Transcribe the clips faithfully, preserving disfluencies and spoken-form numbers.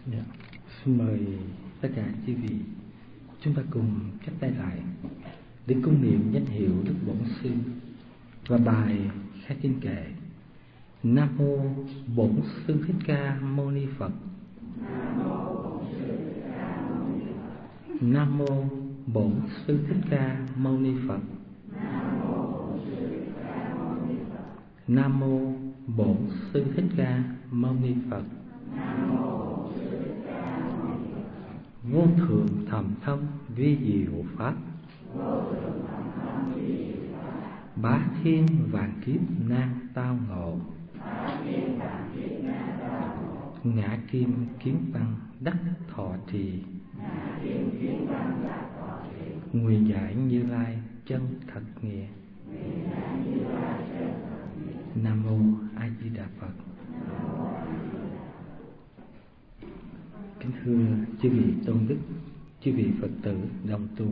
Dạ. Xin mời tất cả quý vị chúng ta cùng chắp tay lại để cung niệm danh hiệu Đức Bổn Sư và bài khai kinh kệ. Nam mô Bổn Sư Thích Ca Mâu Ni Phật. Nam mô Bổn Sư Thích Ca Mâu Ni Phật. Nam mô Bổn Sư Thích Ca Mâu Ni Phật. Vô thượng thầm thâm vi diệu pháp, bá thiên vạn kiếp nan tao ngộ, ngã kim kiến văn đắc thọ trì, nguyện giải Như Lai chân thật nghĩa. Nam mô A Di Đà Phật. Kính thưa chư vị tôn đức, chư vị Phật tử đồng tu.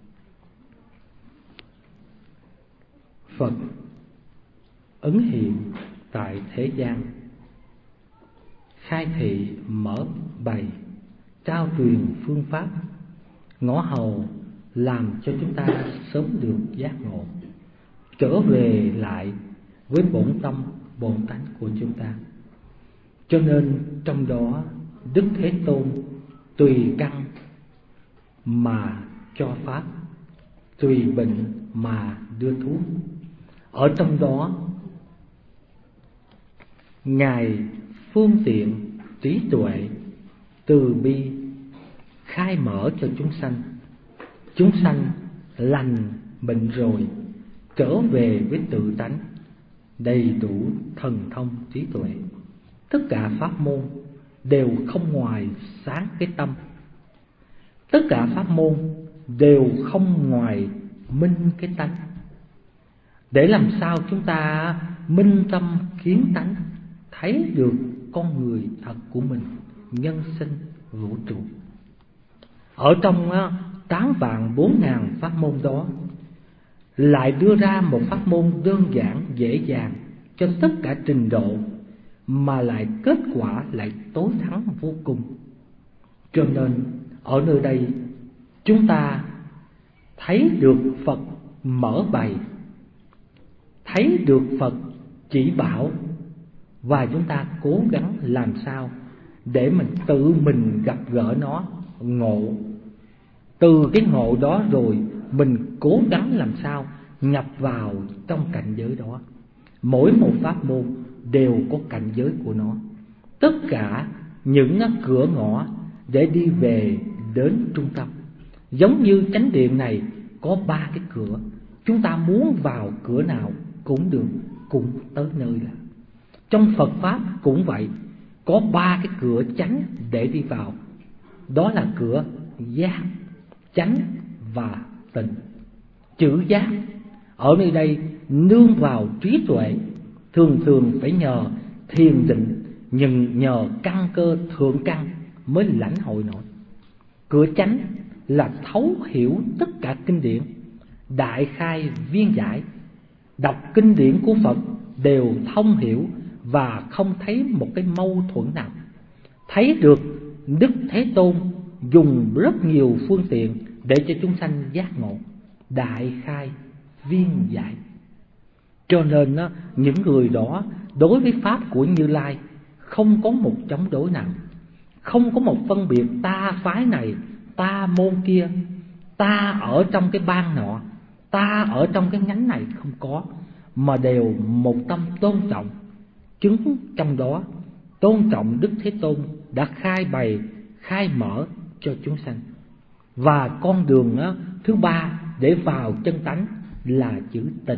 Phật ấn hiện tại thế gian, khai thị mở bày, trao truyền phương pháp, ngõ hầu làm cho chúng ta sớm được giác ngộ, trở về lại với bổn tâm bổn tánh của chúng ta. Cho nên trong đó Đức Thế Tôn tùy căn mà cho pháp, tùy bệnh mà đưa thuốc. Ở trong đó Ngài phương tiện trí tuệ từ bi khai mở cho chúng sanh. Chúng sanh lành bệnh rồi trở về với tự tánh, đầy đủ thần thông trí tuệ. Tất cả pháp môn đều không ngoài sáng cái tâm. Tất cả pháp môn đều không ngoài minh cái tánh. Để làm sao chúng ta minh tâm kiến tánh, thấy được con người thật của mình, nhân sinh vũ trụ. Ở trong tám vạn bốn ngàn pháp môn đó, lại đưa ra một pháp môn đơn giản dễ dàng cho tất cả trình độ, mà lại kết quả lại tối thắng vô cùng. Cho nên ở nơi đây chúng ta thấy được Phật mở bày, thấy được Phật chỉ bảo, và chúng ta cố gắng làm sao để mình tự mình gặp gỡ nó, ngộ. Từ cái ngộ đó rồi mình cố gắng làm sao nhập vào trong cảnh giới đó. Mỗi một pháp môn đều có cảnh giới của nó, tất cả những cửa ngõ để đi về đến trung tâm. Giống như chánh điện này có ba cái cửa, chúng ta muốn vào cửa nào cũng được, cũng tới nơi là. Trong Phật Pháp cũng vậy, có ba cái cửa chánh để đi vào. Đó là cửa giác, chánh và tịnh. Chữ giác ở nơi đây nương vào trí tuệ, thường thường phải nhờ thiền định, nhưng nhờ căn cơ thượng căn mới lãnh hội nổi. Cửa chánh là thấu hiểu tất cả kinh điển, đại khai viên giải, đọc kinh điển của Phật đều thông hiểu và không thấy một cái mâu thuẫn nào. Thấy được Đức Thế Tôn dùng rất nhiều phương tiện để cho chúng sanh giác ngộ, đại khai viên giải. Cho nên những người đó đối với pháp của Như Lai không có một chống đối nào, không có một phân biệt ta phái này, ta môn kia, ta ở trong cái ban nọ, ta ở trong cái nhánh này, không có, mà đều một tâm tôn trọng. Chứng trong đó tôn trọng Đức Thế Tôn đã khai bày, khai mở cho chúng sanh. Và con đường thứ ba để vào chân tánh là chữ tịnh.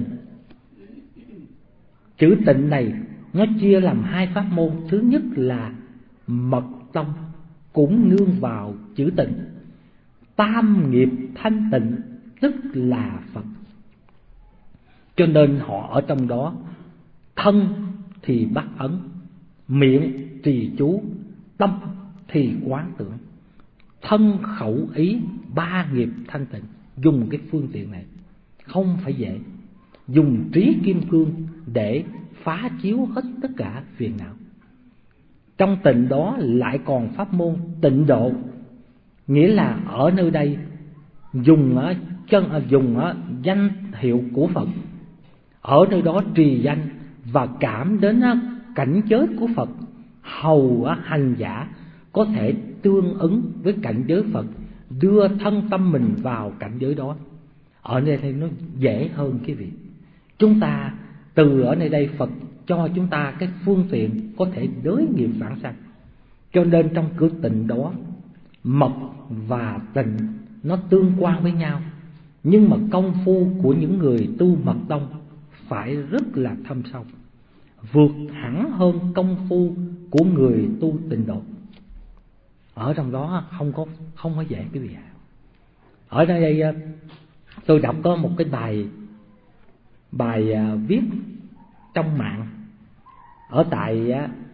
Chữ tịnh này nó chia làm hai pháp môn. Thứ nhất là mật tông, cũng nương vào chữ tịnh. Tam nghiệp thanh tịnh tức là Phật. Cho nên họ ở trong đó, thân thì bắt ấn, miệng trì chú, tâm thì quán tưởng. Thân khẩu ý ba nghiệp thanh tịnh, dùng cái phương tiện này không phải dễ. Dùng trí kim cương để phá chiếu hết tất cả phiền não. Trong tịnh đó lại còn pháp môn tịnh độ, nghĩa là ở nơi đây dùng ở chân dùng ở danh hiệu của Phật, ở nơi đó trì danh và cảm đến cảnh giới của Phật, hầu hành giả có thể tương ứng với cảnh giới Phật, đưa thân tâm mình vào cảnh giới đó. Ở nơi đây nó dễ hơn quý vị. Chúng ta từ ở nơi đây Phật cho chúng ta cái phương tiện có thể đới nghiệp vãng sanh. Cho nên trong cửa tịnh đó, mật và tịnh nó tương quan với nhau. Nhưng mà công phu của những người tu mật tông phải rất là thâm sâu, vượt hẳn hơn công phu của người tu tịnh độ. Ở trong đó không có không có dễ quý vị ạ. Ở đây tôi đọc có một cái bài bài viết trong mạng, ở tại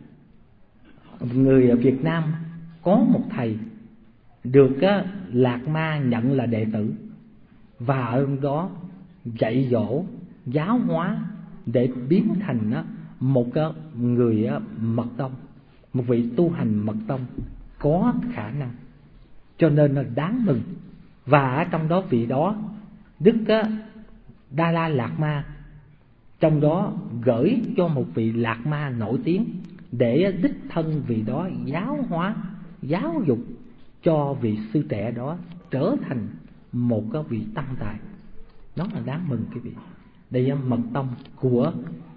người Việt Nam có một thầy được Lạc Ma nhận là đệ tử, và ở đó dạy dỗ giáo hóa để biến thành một người mật tông, một vị tu hành mật tông có khả năng, cho nên là đáng mừng. Và ở trong đó vị đó Đức Đa La Lạt Ma trong đó gửi cho một vị Lạt Ma nổi tiếng để đích thân vị đó giáo hóa, giáo dục cho vị sư trẻ đó trở thành một cái vị tăng tài. Đó là đáng mừng quý vị. Đây là mật tông của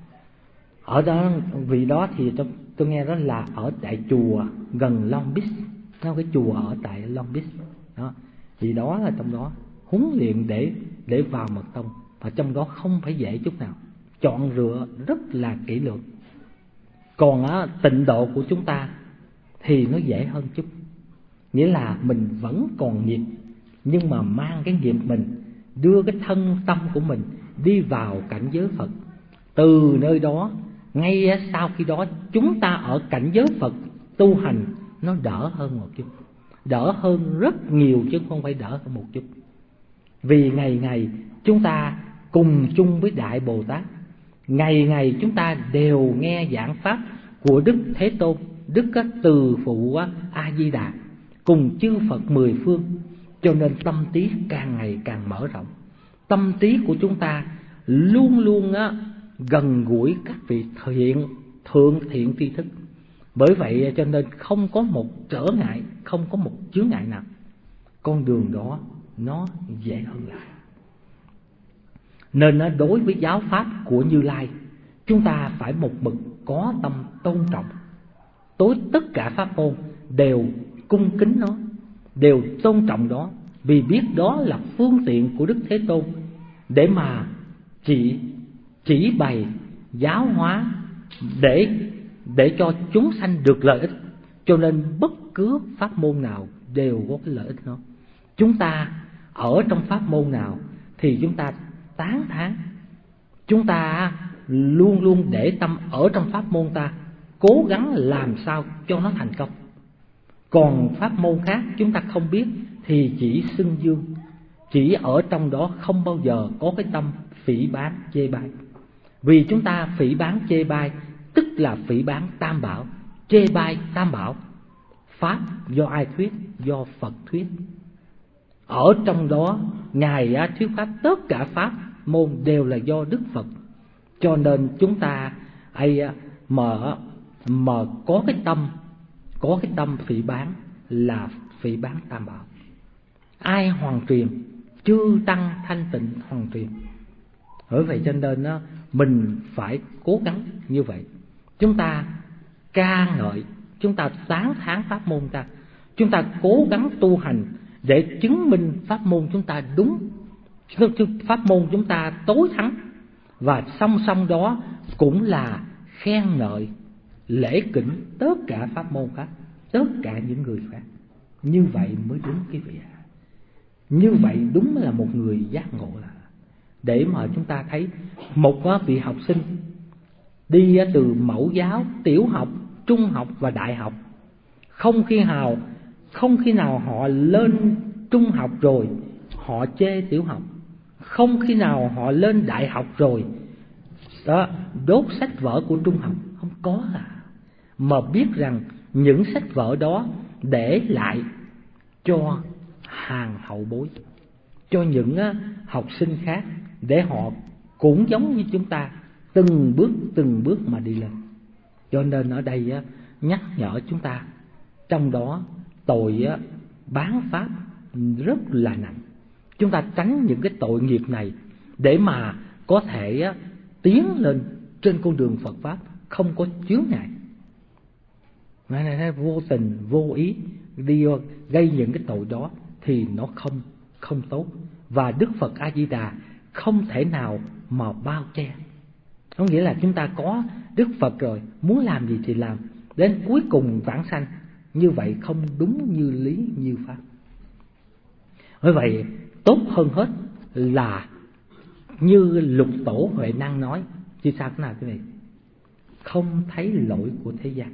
ở đó. Vị đó thì tôi, tôi nghe đó là ở tại chùa gần Long Beach, nó cái chùa ở tại Long Beach đó. Vì đó là trong đó huấn luyện để để vào mật tông, và trong đó không phải dễ chút nào, chọn lựa rất là kỹ lưỡng. Còn á, tịnh độ của chúng ta thì nó dễ hơn chút, nghĩa là mình vẫn còn nghiệp, nhưng mà mang cái nghiệp mình, đưa cái thân tâm của mình đi vào cảnh giới Phật. Từ nơi đó, ngay sau khi đó chúng ta ở cảnh giới Phật tu hành nó đỡ hơn một chút, đỡ hơn rất nhiều chứ không phải đỡ hơn một chút. Vì ngày ngày chúng ta cùng chung với Đại Bồ Tát, ngày ngày chúng ta đều nghe giảng pháp của Đức Thế Tôn, Đức Từ Phụ A Di Đà cùng chư Phật mười phương, cho nên tâm trí càng ngày càng mở rộng. Tâm trí của chúng ta luôn luôn á, gần gũi các vị thiện thượng thiện tri thức. Bởi vậy cho nên không có một trở ngại, không có một chướng ngại nào. Con đường đó nó dễ hơn lại. Nên đối với giáo pháp của Như Lai, chúng ta phải một mực có tâm tôn trọng. Tối tất cả pháp môn đều cung kính nó, đều tôn trọng đó, vì biết đó là phương tiện của Đức Thế Tôn để mà chỉ chỉ bày giáo hóa, để để cho chúng sanh được lợi ích. Cho nên bất cứ pháp môn nào đều có cái lợi ích đó. Chúng ta ở trong pháp môn nào thì chúng ta tán thán, chúng ta luôn luôn để tâm ở trong pháp môn ta, cố gắng làm sao cho nó thành công. Còn pháp môn khác chúng ta không biết thì chỉ xưng dương, chỉ ở trong đó không bao giờ có cái tâm phỉ báng chê bai. Vì chúng ta phỉ báng chê bai tức là phỉ báng Tam Bảo, chê bai Tam Bảo. Pháp do ai thuyết? Do Phật thuyết. Ở trong đó Ngài thuyết pháp, tất cả pháp môn đều là do Đức Phật. Cho nên chúng ta ai mà mà có cái tâm có cái tâm phỉ báng là phỉ báng Tam Bảo. Ai hoàn truyền? Chư tăng thanh tịnh hoàn truyền. Bởi vậy cho nên đó, mình phải cố gắng như vậy. Chúng ta ca ngợi, chúng ta tán thán pháp môn ta, chúng ta cố gắng tu hành để chứng minh pháp môn chúng ta đúng, pháp môn chúng ta tối thắng. Và song song đó cũng là khen ngợi, lễ kính tất cả pháp môn khác, tất cả những người khác. Như vậy mới đúng quý vị ạ. Như vậy đúng là một người giác ngộ. Là để mà chúng ta thấy một vị học sinh đi từ mẫu giáo, tiểu học, trung học và đại học, không khi nào không khi nào họ lên trung học rồi họ chê tiểu học, không khi nào họ lên đại học rồi đó đốt sách vở của trung học, không có à. mà biết rằng những sách vở đó để lại cho hàng hậu bối, cho những học sinh khác, để họ cũng giống như chúng ta từng bước từng bước mà đi lên. Cho nên ở đây nhắc nhở chúng ta, trong đó tội bán pháp rất là nặng. Chúng ta tránh những cái tội nghiệp này để mà có thể tiến lên trên con đường Phật pháp không có chướng ngại. Mà này vô tình vô ý đi gây những cái tội đó thì nó không không tốt, và Đức Phật A Di Đà không thể nào mà bao che. Có nghĩa là chúng ta có Đức Phật rồi, muốn làm gì thì làm, đến cuối cùng vãng sanh. Như vậy không đúng như lý như pháp. Bởi vậy tốt hơn hết là như Lục Tổ Huệ Năng nói, chứ sao thế nào thế này, không thấy lỗi của thế gian.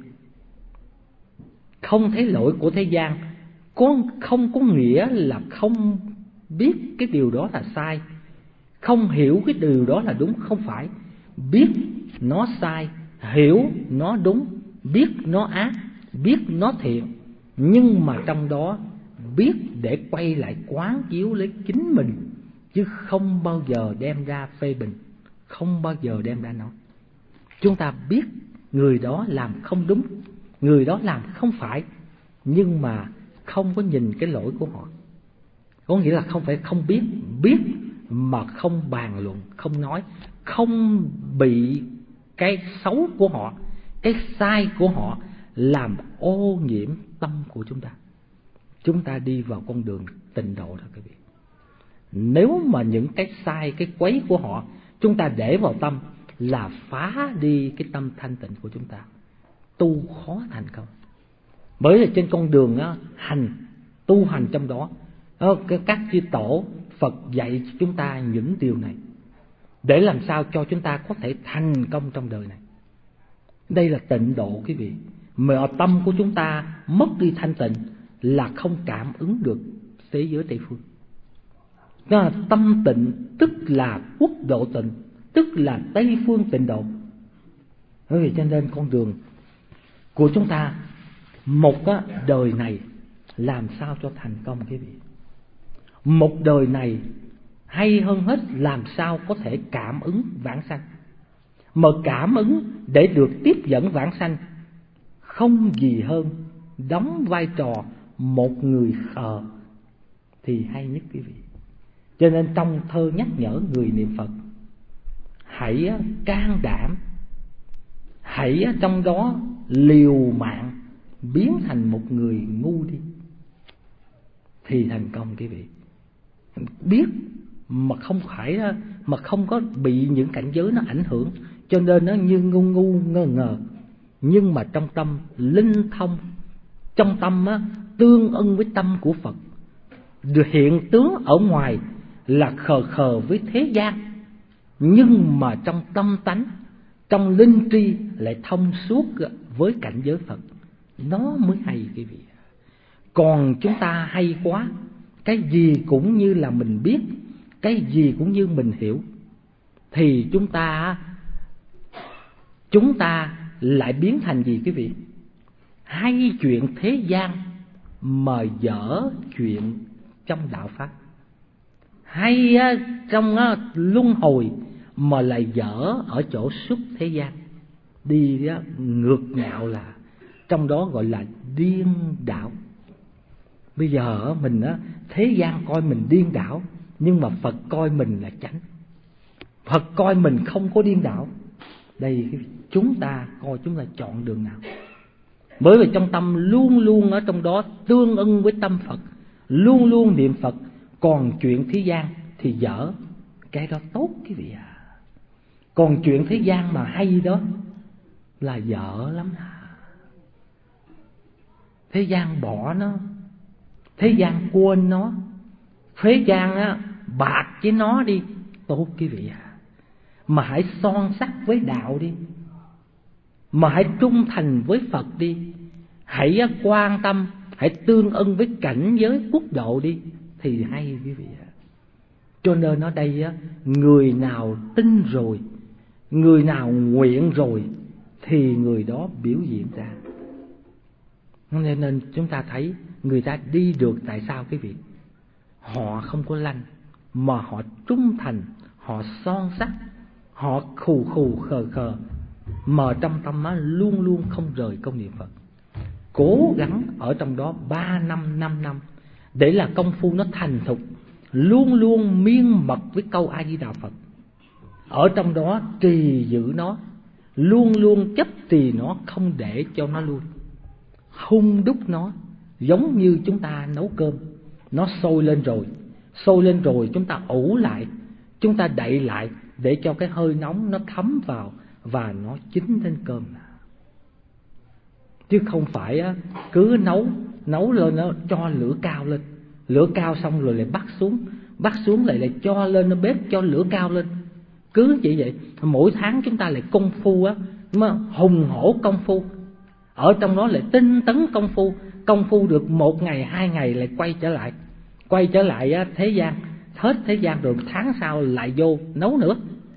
Không thấy lỗi của thế gian có không có nghĩa là không biết cái điều đó là sai, không hiểu cái điều đó là đúng. Không phải, biết nó sai, hiểu nó đúng, biết nó ác, biết nó thiện, nhưng mà trong đó biết để quay lại quán chiếu lấy chính mình, chứ không bao giờ đem ra phê bình, không bao giờ đem ra nói. Chúng ta biết người đó làm không đúng, người đó làm không phải, nhưng mà không có nhìn cái lỗi của họ. Có nghĩa là không phải không biết, biết mà không bàn luận, không nói, không bị cái xấu của họ, cái sai của họ làm ô nhiễm tâm của chúng ta. Chúng ta đi vào con đường tịnh độ đó quý vị. Nếu mà những cái sai, cái quấy của họ chúng ta để vào tâm là phá đi cái tâm thanh tịnh của chúng ta, tu khó thành công. Bởi vì trên con đường á, hành, tu hành trong đó, các chư tổ Phật dạy cho chúng ta những điều này để làm sao cho chúng ta có thể thành công trong đời này. Đây là tịnh độ quý vị. Mà tâm của chúng ta mất đi thanh tịnh là không cảm ứng được thế giới Tây phương. Đó là tâm tịnh tức là quốc độ tịnh, tức là Tây phương tịnh độ. Bởi vì cho nên con đường của chúng ta, một á, đời này làm sao cho thành công quý vị. Một đời này hay hơn hết làm sao có thể cảm ứng vãng sanh. Mà cảm ứng để được tiếp dẫn vãng sanh không gì hơn đóng vai trò một người khờ thì hay nhất quý vị. Cho nên trong thơ nhắc nhở người niệm Phật, hãy can đảm, hãy trong đó liều mạng biến thành một người ngu đi thì thành công quý vị. Biết mà không phải mà không có bị những cảnh giới nó ảnh hưởng, cho nên nó như ngu ngu ngơ ngờ, nhưng mà trong tâm linh thông, trong tâm á, tương ưng với tâm của Phật. Hiện tướng ở ngoài là khờ khờ với thế gian, nhưng mà trong tâm tánh, trong linh tri lại thông suốt với cảnh giới Phật. Nó mới hay quý vị. Còn chúng ta hay quá, cái gì cũng như là mình biết, cái gì cũng như mình hiểu, thì chúng ta Chúng ta lại biến thành gì quý vị? Hay chuyện thế gian mà dở chuyện trong đạo pháp, hay trong luân hồi mà lại dở ở chỗ xuất thế gian. Đi ngược ngạo là trong đó gọi là điên đảo. Bây giờ mình á, thế gian coi mình điên đảo, nhưng mà Phật coi mình là chánh. Phật coi mình không có điên đảo. Đây chúng ta coi chúng ta chọn đường nào. Bởi vì trong tâm luôn luôn ở trong đó tương ưng với tâm Phật, luôn luôn niệm Phật. Còn chuyện thế gian thì dở, cái đó tốt quý vị à. Còn chuyện thế gian mà hay đó là dở lắm à. Thế gian bỏ nó, thế gian quên nó, thế gian á, bạc với nó đi, tốt quý vị à. Mà hãy son sắc với đạo đi, mà hãy trung thành với Phật đi, hãy quan tâm, hãy tương ưng với cảnh giới quốc độ đi thì hay quý vị ạ. Cho nên ở đây á, người nào tin rồi, người nào nguyện rồi thì người đó biểu diễn ra. Nên nên chúng ta thấy người ta đi được tại sao quý vị? Họ không có lanh, mà họ trung thành, họ son sắt, họ khù khù khờ khờ, mà trong tâm nó luôn luôn không rời công niệm Phật. Cố gắng ở trong đó ba năm, năm năm, để là công phu nó thành thục, luôn luôn miên mật với câu A Di Đà Phật. Ở trong đó trì giữ nó, luôn luôn chấp trì nó, không để cho nó lui. Hung đúc nó, giống như chúng ta nấu cơm, nó sôi lên rồi, sôi lên rồi chúng ta ủ lại, chúng ta đậy lại để cho cái hơi nóng nó thấm vào và nó chín lên cơm. Chứ không phải á, cứ nấu nấu lên nó cho lửa cao lên, lửa cao xong rồi lại bắt xuống, bắt xuống lại lại cho lên nó bếp, cho lửa cao lên. Cứ vậy vậy, mỗi tháng chúng ta lại công phu á, mà hùng hổ công phu. Ở trong đó lại tinh tấn công phu, công phu được một ngày, hai ngày lại quay trở lại, quay trở lại á, thế gian, hết thế gian rồi tháng sau lại vô nấu nữa.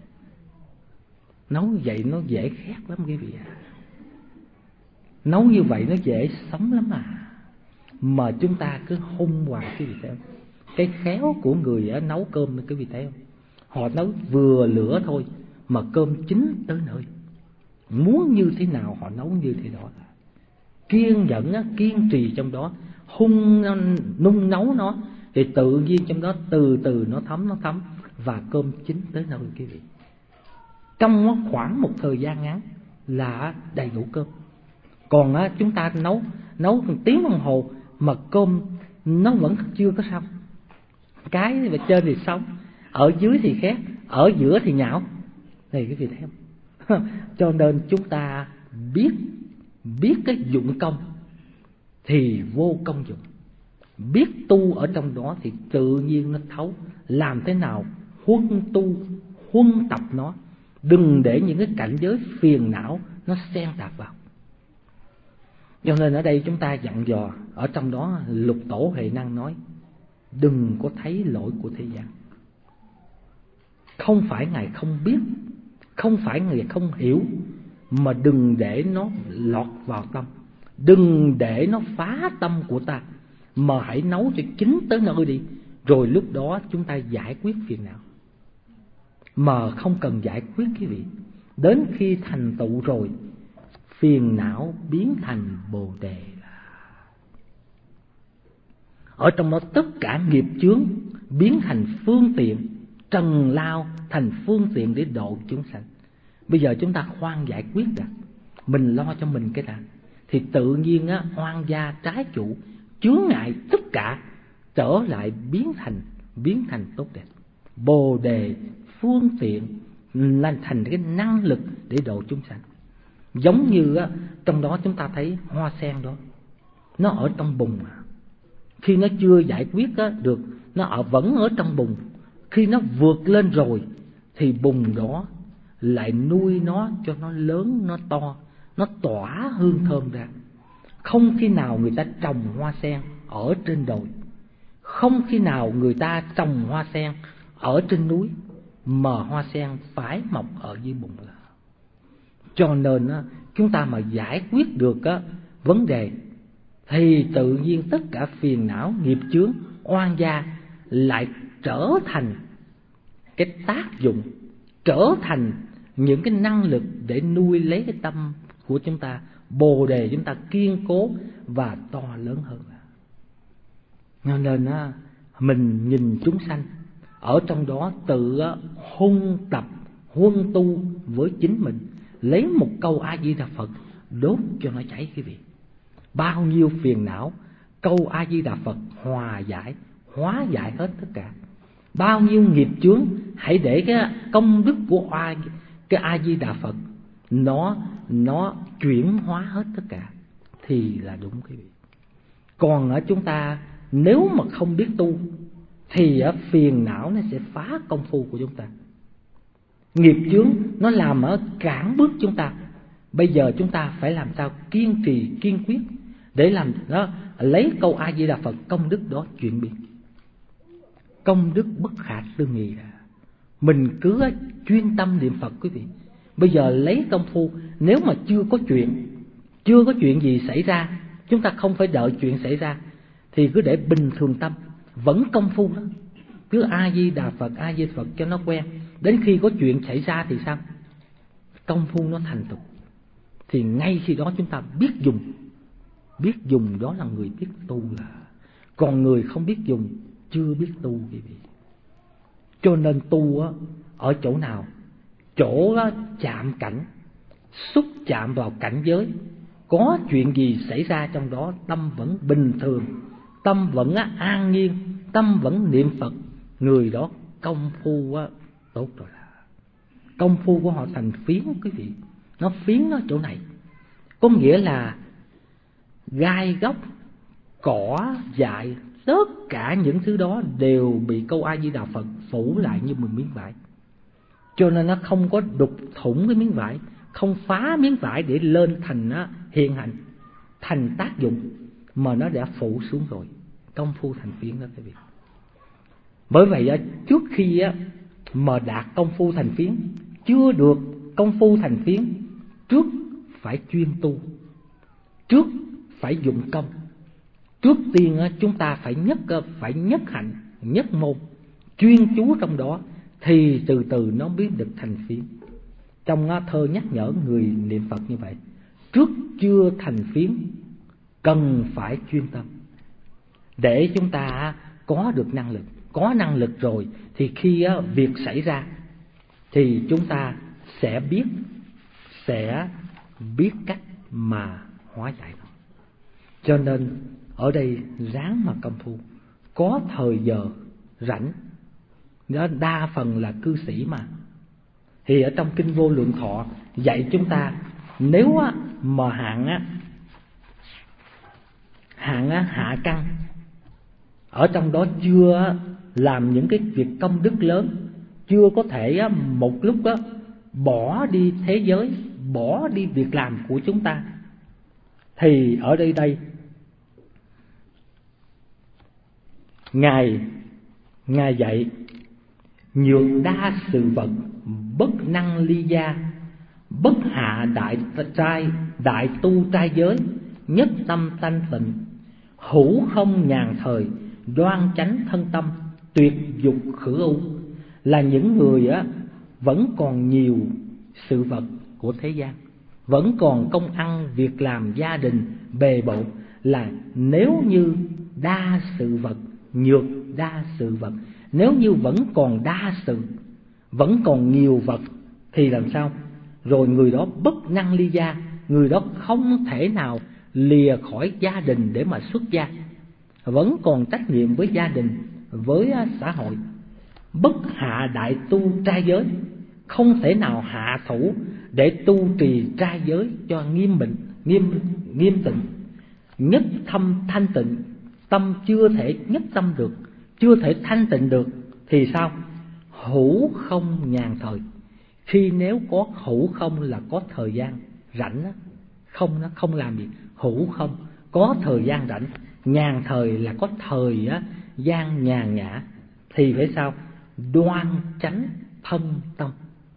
Nấu vậy nó dễ khét lắm quý vị ạ. Nấu như vậy nó dễ sống lắm à. Mà chúng ta cứ hung hoài quý vị thấy không? Cái khéo của người ở nấu cơm quý vị thấy không? Họ nấu vừa lửa thôi mà cơm chín tới nơi. Muốn như thế nào họ nấu như thế đó. Kiên nhẫn, kiên trì trong đó, hung nung nấu nó, thì tự nhiên trong đó từ từ nó thấm, nó thấm và cơm chín tới nơi quý vị. Trong khoảng một thời gian ngắn là đầy đủ cơm. Còn á, chúng ta nấu nấu một tiếng đồng hồ mà cơm nó vẫn chưa có xong. Cái ở trên thì sống, ở dưới thì khét, ở giữa thì nhão. Này quý vị thấy không? Cho nên chúng ta biết biết cái dụng công thì vô công dụng. Biết tu ở trong đó thì tự nhiên nó thấu. Làm thế nào huân tu, huân tập nó. Đừng để những cái cảnh giới phiền não nó xen tạp vào. Cho nên ở đây chúng ta dặn dò, ở trong đó Lục Tổ Huệ Năng nói, đừng có thấy lỗi của thế gian. Không phải Ngài không biết, không phải Ngài không hiểu, mà đừng để nó lọt vào tâm, đừng để nó phá tâm của ta, mà hãy nấu cho chín tới nơi đi. Rồi lúc đó chúng ta giải quyết phiền não. Mà không cần giải quyết quý vị, đến khi thành tựu rồi, phiền não biến thành Bồ Đề. Ở trong đó tất cả nghiệp chướng biến thành phương tiện, trần lao thành phương tiện để độ chúng sanh. Bây giờ chúng ta khoan giải quyết đã, mình lo cho mình cái đã, thì tự nhiên á, oan gia trái chủ, chướng ngại tất cả trở lại biến thành biến thành tốt đẹp. Bồ Đề phương tiện là thành cái năng lực để độ chúng sanh. Giống như á, trong đó chúng ta thấy hoa sen đó, nó ở trong bùn mà. Khi nó chưa giải quyết á, được, nó ở vẫn ở trong bùn. Khi nó vượt lên rồi thì bùn đó lại nuôi nó cho nó lớn, nó to, nó tỏa hương thơm ra. Không khi nào người ta trồng hoa sen ở trên đồi, không khi nào người ta trồng hoa sen ở trên núi, mà hoa sen phải mọc ở dưới bùn. Cho nên á, chúng ta mà giải quyết được á, vấn đề thì tự nhiên tất cả phiền não, nghiệp chướng, oan gia lại trở thành cái tác dụng, trở thành những cái năng lực để nuôi lấy cái tâm của chúng ta. Bồ Đề chúng ta kiên cố và to lớn hơn. Cho nên á, mình nhìn chúng sanh ở trong đó tự huân tập, huân tu với chính mình, lấy một câu A Di Đà Phật đốt cho nó cháy quý vị. Bao nhiêu phiền não, câu A Di Đà Phật hòa giải, hóa giải hết tất cả. Bao nhiêu nghiệp chướng, hãy để cái công đức của A, cái A Di Đà Phật nó nó chuyển hóa hết tất cả thì là đúng quý vị. Còn ở chúng ta nếu mà không biết tu thì ở phiền não nó sẽ phá công phu của chúng ta. Nghiệp chướng nó làm ở cản bước chúng ta. Bây giờ chúng ta phải làm sao kiên trì kiên quyết để làm đó, lấy câu A Di Đà Phật công đức đó chuyển biến. Công đức bất khả tư nghị. Mình cứ chuyên tâm niệm Phật quý vị, Bây giờ lấy công phu, nếu mà chưa có chuyện, chưa có chuyện gì xảy ra, chúng ta không phải đợi chuyện xảy ra, thì cứ để bình thường tâm, vẫn công phu đó, cứ A Di Đà Phật, A Di Đà Phật cho nó quen. Đến khi có chuyện xảy ra thì sao? Công phu nó thành thục, thì ngay khi đó chúng ta biết dùng. Biết dùng đó là người biết tu là. Còn người không biết dùng chưa biết tu quý vị. Cho nên tu á, ở chỗ nào? Chỗ đó, chạm cảnh, xúc chạm vào cảnh giới. Có chuyện gì xảy ra trong đó, tâm vẫn bình thường, tâm vẫn an nhiên, tâm vẫn niệm Phật, người đó công phu á, tốt rồi. Công phu của họ thành phiến quý vị. Nó phiến ở chỗ này, có nghĩa là gai góc, cỏ dại, tất cả những thứ đó đều bị câu A Di Đà Phật phủ lại như một miếng vải. Cho nên nó không có đục thủng cái miếng vải, không phá miếng vải để lên thành nó hiện hành, thành tác dụng, mà nó đã phủ xuống rồi. Công phu thành phiến đó quý vị. Bởi vậy trước khi mà đạt công phu thành phiến, chưa được công phu thành phiến, trước phải chuyên tu, trước phải dụng công. Trước tiên chúng ta phải nhất phải nhất hạnh, nhất môn, chuyên chú trong đó, thì từ từ nó biết được thành phiến. Trong thơ nhắc nhở người niệm Phật như vậy: trước chưa thành phiến, cần phải chuyên tâm. Để chúng ta có được năng lực. Có năng lực rồi thì khi việc xảy ra thì chúng ta sẽ biết, sẽ biết cách mà hóa giải nó. Cho nên ở đây ráng mà công phu, có thời giờ rảnh, đó đa phần là cư sĩ mà. Thì ở trong Kinh Vô Lượng Thọ dạy chúng ta, nếu mà hạng hạng hạ căn ở trong đó chưa làm những cái việc công đức lớn, chưa có thể một lúc đó bỏ đi thế giới, bỏ đi việc làm của chúng ta, thì ở đây đây Ngài Ngài dạy: nhược đa sự vật, bất năng ly gia, bất hạ đại trai, đại tu trai giới, nhất tâm thanh tịnh, hữu không nhàn thời, đoan chánh thân tâm, tuyệt dục khử ưu. Là những người á vẫn còn nhiều sự vật của thế gian, vẫn còn công ăn việc làm, gia đình bề bộn. Là nếu như đa sự vật, nhược đa sự vật, nếu như vẫn còn đa sự, vẫn còn nhiều vật, thì làm sao? Rồi người đó bất năng ly gia, người đó không thể nào lìa khỏi gia đình để mà xuất gia, vẫn còn trách nhiệm với gia đình, với xã hội. Bất hạ đại tu trai giới, không thể nào hạ thủ để tu trì trai giới cho nghiêm mệnh, nghiêm nghiêm tịnh. Nhất tâm thanh tịnh, tâm chưa thể nhất tâm được, chưa thể thanh tịnh được, thì sao? Hữu không nhàn thời. Khi nếu có hữu không là có thời gian rảnh đó, không nó không làm gì. Hữu không có thời gian rảnh, nhàn thời là có thời á, gian nhàn nhã, thì phải sao? Đoan chánh thân tâm.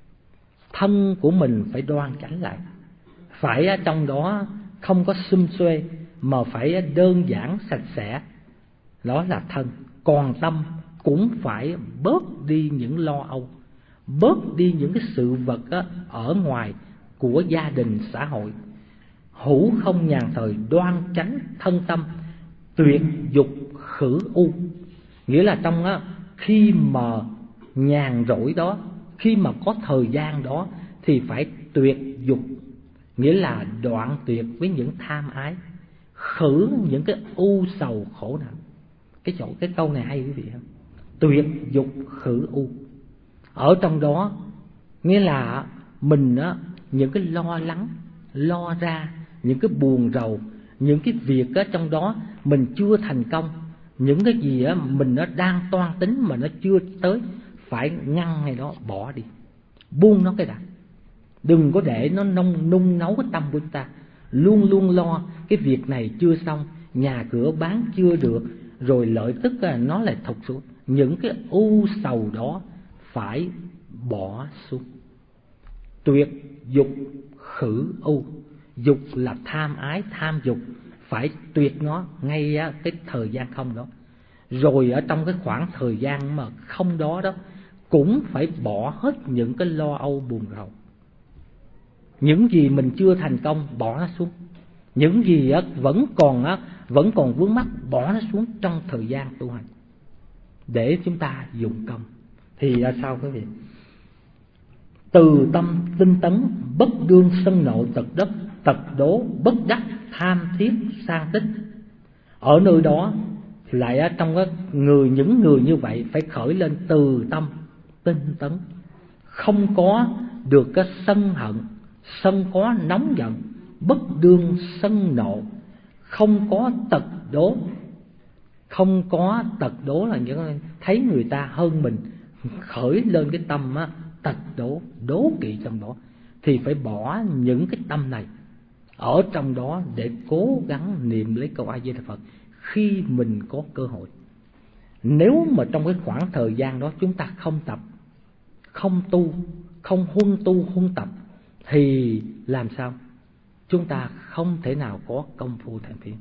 Thân của mình phải đoan chánh lại, phải trong đó không có xum xuê, mà phải đơn giản sạch sẽ. Đó là thân. Còn tâm cũng phải bớt đi những lo âu, bớt đi những cái sự vật ở ngoài của gia đình xã hội. Hữu không nhàn thời, đoan chánh thân tâm, tuyệt dục khử u. Nghĩa là trong á, khi mà nhàn rỗi đó, khi mà có thời gian đó, thì phải tuyệt dục, nghĩa là đoạn tuyệt với những tham ái, khử những cái u sầu khổ não. Cái chỗ cái câu này hay quý vị không? Tuyệt dục khử u. Ở trong đó nghĩa là mình á, những cái lo lắng, lo ra, những cái buồn rầu, những cái việc á trong đó mình chưa thành công, những cái gì á mình nó đang toan tính mà nó chưa tới, phải ngăn ngay đó, bỏ đi, buông nó cái đã. Đừng có để nó nung, nung nấu cái tâm của chúng ta. Luôn luôn lo cái việc này chưa xong, nhà cửa bán chưa được, rồi lợi tức nó lại thụt xuống. Những cái u sầu đó phải bỏ xuống. tuyệt dục khử ưu. Dục là tham ái, tham dục, phải tuyệt nó ngay cái thời gian không đó. Rồi ở trong cái khoảng thời gian mà không đó đó, cũng phải bỏ hết những cái lo âu buồn rầu. Những gì mình chưa thành công bỏ nó xuống, những gì vẫn còn vẫn còn vướng mắc bỏ nó xuống trong thời gian tu hành để chúng ta dụng công. Thì là sao quý vị? Từ tâm tinh tấn, bất đương sân nộ tật đất, tật đố bất đắc tham thiết sang tích. Ở nơi đó lại trong cái người những người như vậy phải khởi lên từ tâm tinh tấn, không có được cái sân hận, sân có nóng giận, bất đương sân nộ, không có tật đố. Không có tật đố là những thấy người ta hơn mình, khởi lên cái tâm á, tật đố, đố kỵ trong đó. Thì phải bỏ những cái tâm này ở trong đó để cố gắng niệm lấy câu A Di Đà Phật khi mình có cơ hội. Nếu mà trong cái khoảng thời gian đó chúng ta không tập, không tu, không huân tu huân tập, thì làm sao? Chúng ta không thể nào có công phu thành phiền,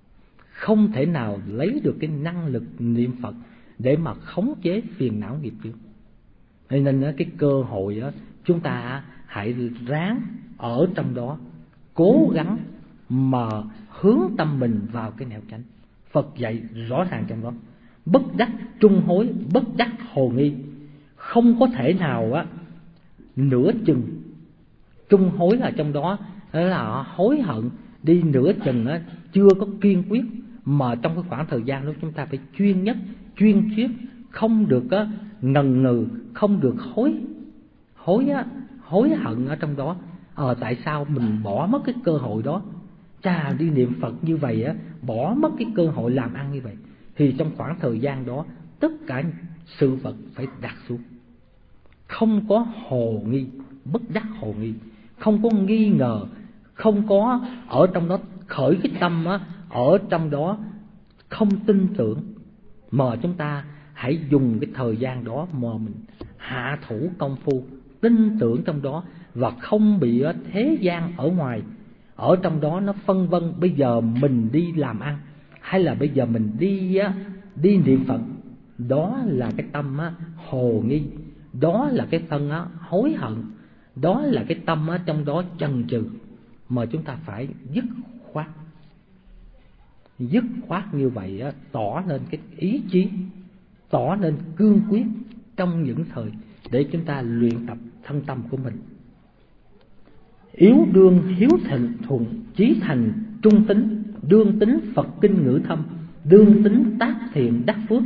không thể nào lấy được cái năng lực niệm Phật để mà khống chế phiền não nghiệp chướng. Nên cái cơ hội đó, chúng ta hãy ráng ở trong đó, cố gắng mà hướng tâm mình vào cái nẻo chánh. Phật dạy rõ ràng trong đó: bất đắc trung hối, bất đắc hồ nghi. Không có thể nào á nửa chừng. Trung hối là trong đó là hối hận đi nửa chừng á, chưa có kiên quyết. Mà trong cái khoảng thời gian đó chúng ta phải chuyên nhất, chuyên chuyết, không được á ngần ngừ, không được hối hối á, hối hận ở trong đó. Ờ tại sao mình bỏ mất cái cơ hội đó? Chà, đi niệm Phật như vậy á, bỏ mất cái cơ hội làm ăn như vậy. Thì trong khoảng thời gian đó, tất cả sự vật phải đặt xuống, không có hồ nghi, bất đắc hồ nghi, không có nghi ngờ, không có ở trong đó khởi cái tâm á, ở trong đó không tin tưởng. Mà chúng ta hãy dùng cái thời gian đó mà mình hạ thủ công phu, tin tưởng trong đó, và không bị thế gian ở ngoài ở trong đó nó phân vân. Bây giờ mình đi làm ăn hay là bây giờ mình đi á, đi niệm Phật, đó là cái tâm á, hồ nghi, đó là cái tâm á, hối hận, đó là cái tâm á, trong đó chần chừ. Mà chúng ta phải dứt khoát, dứt khoát như vậy á, tỏ lên cái ý chí, tỏ lên cương quyết trong những thời để chúng ta luyện tập thân tâm của mình. Yếu đương hiếu thịnh thuận, chí thành trung tính, đương tính Phật kinh ngữ thâm, đương tính tác thiện đắc phước.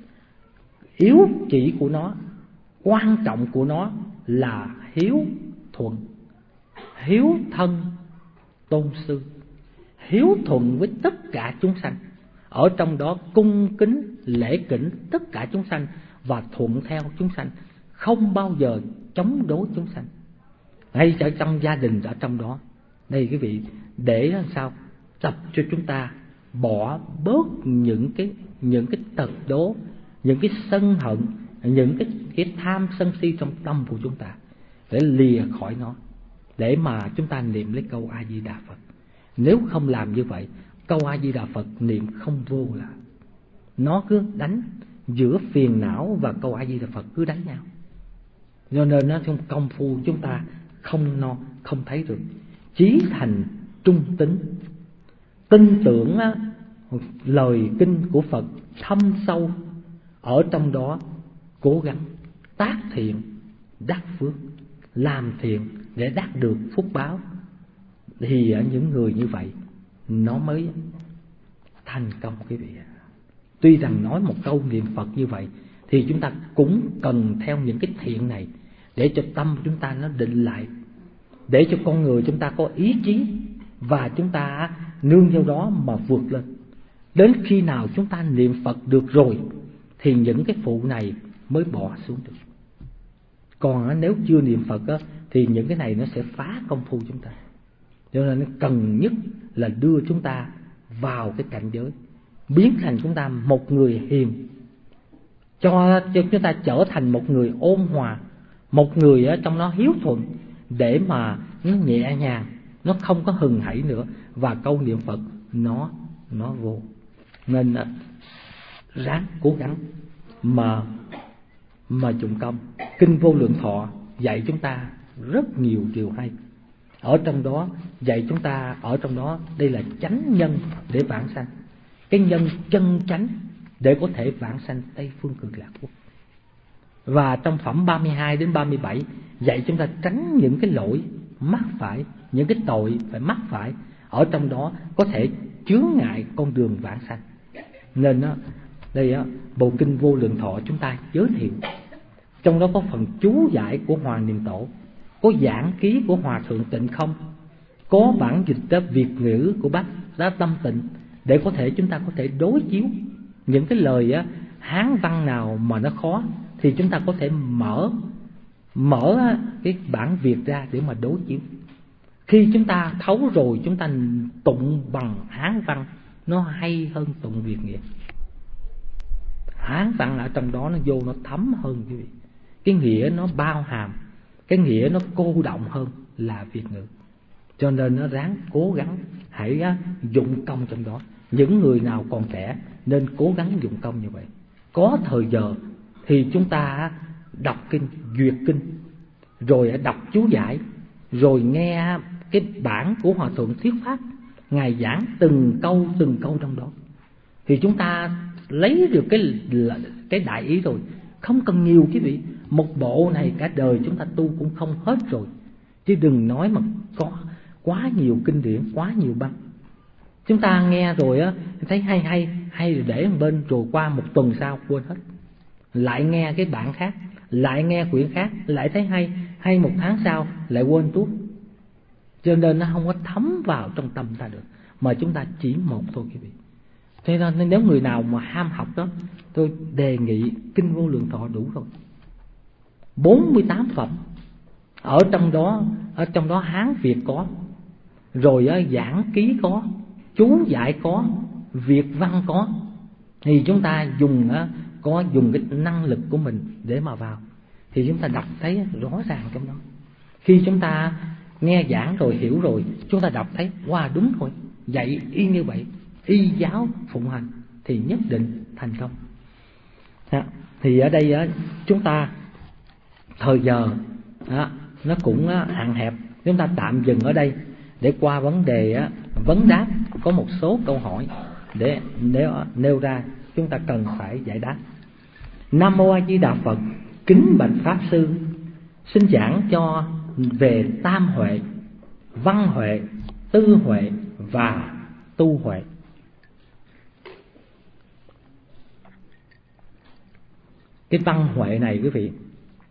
Yếu chỉ của nó, quan trọng của nó là hiếu thuận, hiếu thân tôn sư, hiếu thuận với tất cả chúng sanh, ở trong đó cung kính lễ kính tất cả chúng sanh và thuận theo chúng sanh, không bao giờ chống đối chúng sanh. Ngay ở trong gia đình, ở trong đó đây quý vị, để làm sao tập cho chúng ta bỏ bớt những cái những cái tật đố, những cái sân hận, những cái cái tham sân si trong tâm của chúng ta, để lìa khỏi nó, để mà chúng ta niệm lấy câu A Di Đà Phật. Nếu không làm như vậy, câu A Di Đà Phật niệm không vô là nó cứ đánh giữa phiền não và câu A Di Đà Phật cứ đánh nhau. Do nên nó trong công phu chúng ta không no, không thấy được. Chí thành trung tính, tin tưởng á, lời kinh của Phật thâm sâu, ở trong đó cố gắng tác thiện đắc phước, làm thiện để đắc được phúc báo. Thì những người như vậy nó mới thành công quý vị. Tuy rằng nói một câu niệm Phật như vậy thì chúng ta cũng cần theo những cái thiện này để cho tâm chúng ta nó định lại, để cho con người chúng ta có ý chí, và chúng ta nương vào đó mà vượt lên. Đến khi nào chúng ta niệm Phật được rồi thì những cái phụ này mới bỏ xuống được. Còn nếu chưa niệm Phật thì những cái này nó sẽ phá công phu chúng ta. Cho nên cần nhất là đưa chúng ta vào cái cảnh giới, biến thành chúng ta một người hiền, cho, cho chúng ta trở thành một người ôn hòa, một người ở trong nó hiếu thuận, để mà nó nhẹ nhàng, nó không có hừng hãy nữa, và câu niệm Phật nó nó vô. Nên ráng cố gắng mà mà dụng công. Kinh Vô Lượng Thọ dạy chúng ta rất nhiều điều hay. Ở trong đó dạy chúng ta, ở trong đó đây là chánh nhân để vãng sanh, cái nhân chân chánh để có thể vãng sanh Tây Phương Cực Lạc Quốc. Và trong phẩm ba mươi hai đến ba mươi bảy dạy chúng ta tránh những cái lỗi mắc phải, những cái tội phải mắc phải, ở trong đó có thể chướng ngại con đường vãng sanh. Nên đó, đây á, bộ kinh Vô Lượng Thọ chúng ta giới thiệu, trong đó có phần chú giải của Hoàng Niệm Tổ, có giảng ký của Hòa Thượng Tịnh Không, có bản dịch đó Việt ngữ của Bác Đá Tâm Tịnh, để có thể chúng ta có thể đối chiếu những cái lời á, Hán văn nào mà nó khó thì chúng ta có thể mở mở cái bản Việt ra để mà đối chiếu. Khi chúng ta thấu rồi, chúng ta tụng bằng Hán văn nó hay hơn tụng Việt nghĩa. Hán văn ở trong đó nó vô nó thấm hơn quý vị, cái nghĩa nó bao hàm, cái nghĩa nó cô đọng hơn là Việt ngữ. Cho nên nó ráng cố gắng hãy dụng công trong đó. Những người nào còn trẻ nên cố gắng dụng công như vậy. Có thời giờ thì chúng ta đọc kinh, duyệt kinh, rồi đọc chú giải, rồi nghe cái bản của Hòa Thượng thuyết pháp, Ngài giảng từng câu từng câu trong đó, thì chúng ta lấy được cái cái đại ý rồi. Không cần nhiều quý vị, một bộ này cả đời chúng ta tu cũng không hết rồi, chứ đừng nói mà có quá nhiều kinh điển, quá nhiều băng. Chúng ta nghe rồi á, thấy hay hay hay rồi để một bên, rồi qua một tuần sau quên hết, lại nghe cái bản khác, lại nghe quyển khác, lại thấy hay hay một tháng sau lại quên tuốt. Cho nên nó không có thấm vào trong tâm ta được, mà chúng ta chỉ một thôi quý vị. Thế nên nếu người nào mà ham học đó, tôi đề nghị kinh Vô Lượng Thọ đủ rồi. bốn mươi tám phẩm ở trong đó, ở trong đó Hán Việt có, rồi á, giảng ký có, chú giải có, Việt văn có, thì chúng ta dùng á, có dùng cái năng lực của mình để mà vào, thì chúng ta đọc thấy rõ ràng trong đó. Khi chúng ta nghe giảng rồi, hiểu rồi, chúng ta đọc thấy wow, đúng rồi, dạy y như vậy, y giáo phụng hành thì nhất định thành công. Thì ở đây á, chúng ta thời giờ á, nó cũng á, hạn hẹp, chúng ta tạm dừng ở đây để qua vấn đề á, vấn đáp. Có một số câu hỏi để nêu, nêu ra chúng ta cần phải giải đáp. Nam Mô A Di Đà Phật. Kính bạch Pháp Sư, xin giảng cho về tam huệ, văn huệ, tư huệ và tu huệ. Cái văn huệ này quý vị,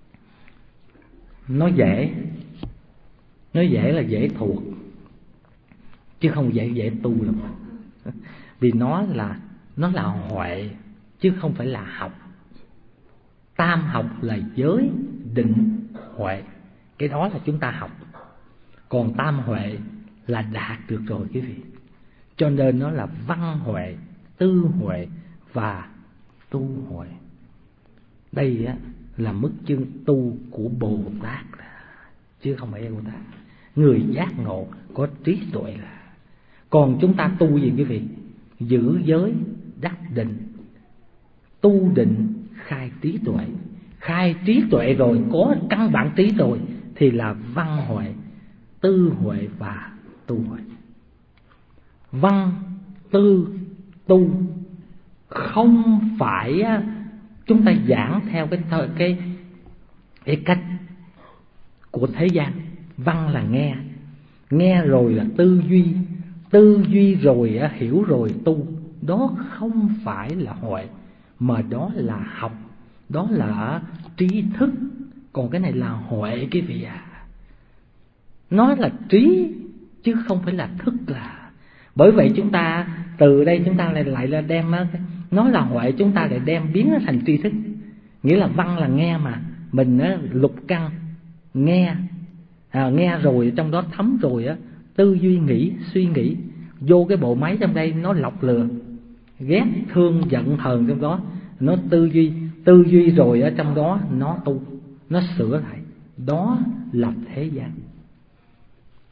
nó dễ, nó dễ là dễ thuộc, chứ không dễ dễ tu lắm. Vì nó là nó là huệ chứ không phải là học. Tam học là giới, định, huệ, cái đó là chúng ta học. Còn tam huệ là đạt được rồi quý vị. Cho nên nó là văn huệ, tư huệ và tu huệ. Đây á, là mức chân tu của Bồ Tát, chứ không phải Bồ Tát. Người giác ngộ có trí tuệ là. Còn chúng ta tu gì quý vị? Giữ giới, đắc định, tu định, khai trí tuệ. Khai trí tuệ rồi, có căn bản trí rồi thì là văn huệ, tư huệ và tu huệ. Văn, tư, tu không phải chúng ta giảng theo cái cái cái cách của thế gian. Văn là nghe, nghe rồi là tư duy, tư duy rồi hiểu rồi tu. Đó không phải là huệ, mà đó là học, đó là trí thức. Còn cái này là huệ quý vị à. Nó là trí chứ không phải là thức là. Bởi vậy chúng ta từ đây chúng ta lại lại là đem nó là huệ, chúng ta lại đem biến nó thành tri thức. Nghĩa là văn là nghe mà mình á, lục căn nghe, à, nghe rồi trong đó thấm rồi á, tư duy nghĩ, suy nghĩ vô cái bộ máy trong đây, nó lọc lừa ghét thương giận hờn trong đó, nó tư duy, tư duy rồi ở trong đó nó tu, nó sửa lại. Đó là thế gian.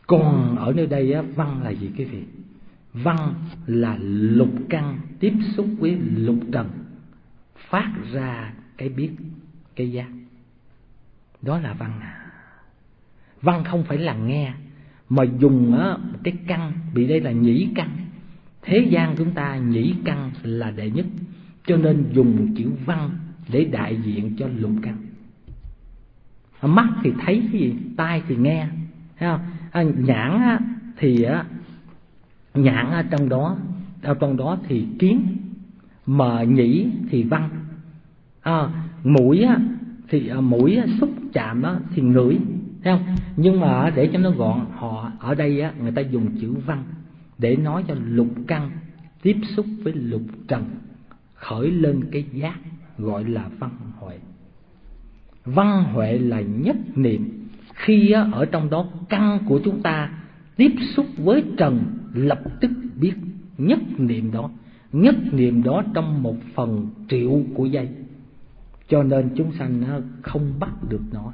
Còn ở nơi đây á, văn là gì quý vị? Văn là lục căn tiếp xúc với lục trần, phát ra cái biết, cái giác. Đó là văn à. Văn không phải là nghe, mà dùng á, cái căn, vì đây là nhĩ căn. Thế gian chúng ta nhĩ căn là đệ nhất, cho nên dùng chữ văn để đại diện cho lục căn. Mắt thì thấy cái gì, tai thì nghe, thấy không? À, nhãn á, thì á, nhãn ở trong đó, ở trong đó thì kiến, mà nhĩ thì văn, à, mũi á, thì à, mũi á, xúc chạm đó thì ngửi, thấy không? Nhưng mà để cho nó gọn, họ ở đây á, người ta dùng chữ văn để nói cho lục căn tiếp xúc với lục trần, khởi lên cái giác, gọi là văn huệ. Văn huệ là nhất niệm. Khi á, ở trong đó căn của chúng ta tiếp xúc với trần, lập tức biết nhất niệm đó. Nhất niệm đó trong một phần triệu của giây, cho nên chúng sanh á, không bắt được nó.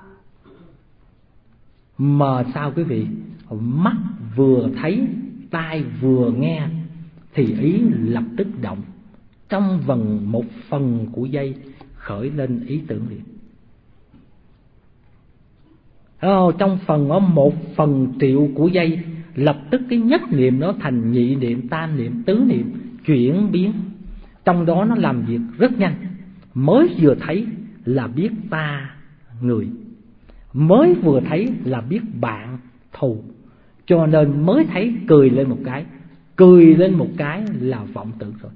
Mà sao quý vị? Mắt vừa thấy, tai vừa nghe thì ý lập tức động, trong vòng một phần của giây khởi lên ý tưởng liền. Oh, trong phần ở một phần triệu của giây, lập tức cái nhất niệm nó thành nhị niệm, tam niệm, tứ niệm, chuyển biến. Trong đó nó làm việc rất nhanh. Mới vừa thấy là biết ta người, mới vừa thấy là biết bạn thù. Cho nên mới thấy cười lên một cái, cười lên một cái là vọng tưởng rồi.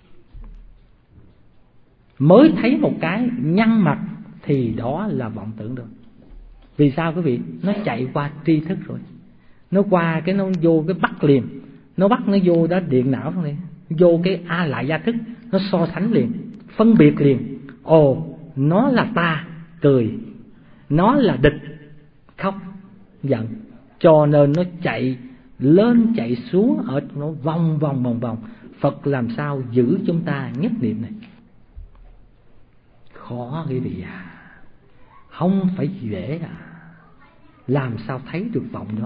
Mới thấy một cái nhăn mặt thì đó là vọng tưởng rồi. Vì sao quý vị? Nó chạy qua tri thức rồi, nó qua cái nó vô cái bắt liền, nó bắt nó vô đó điện não thôi, vô cái a lại gia thức, nó so sánh liền, phân biệt liền. Ồ, nó là ta cười, nó là địch khóc giận, cho nên nó chạy lên chạy xuống, ở nó vòng vòng vòng vòng. Phật làm sao giữ chúng ta nhất niệm này? Khó quý vị à, không phải dễ à. Làm sao thấy được vọng đó?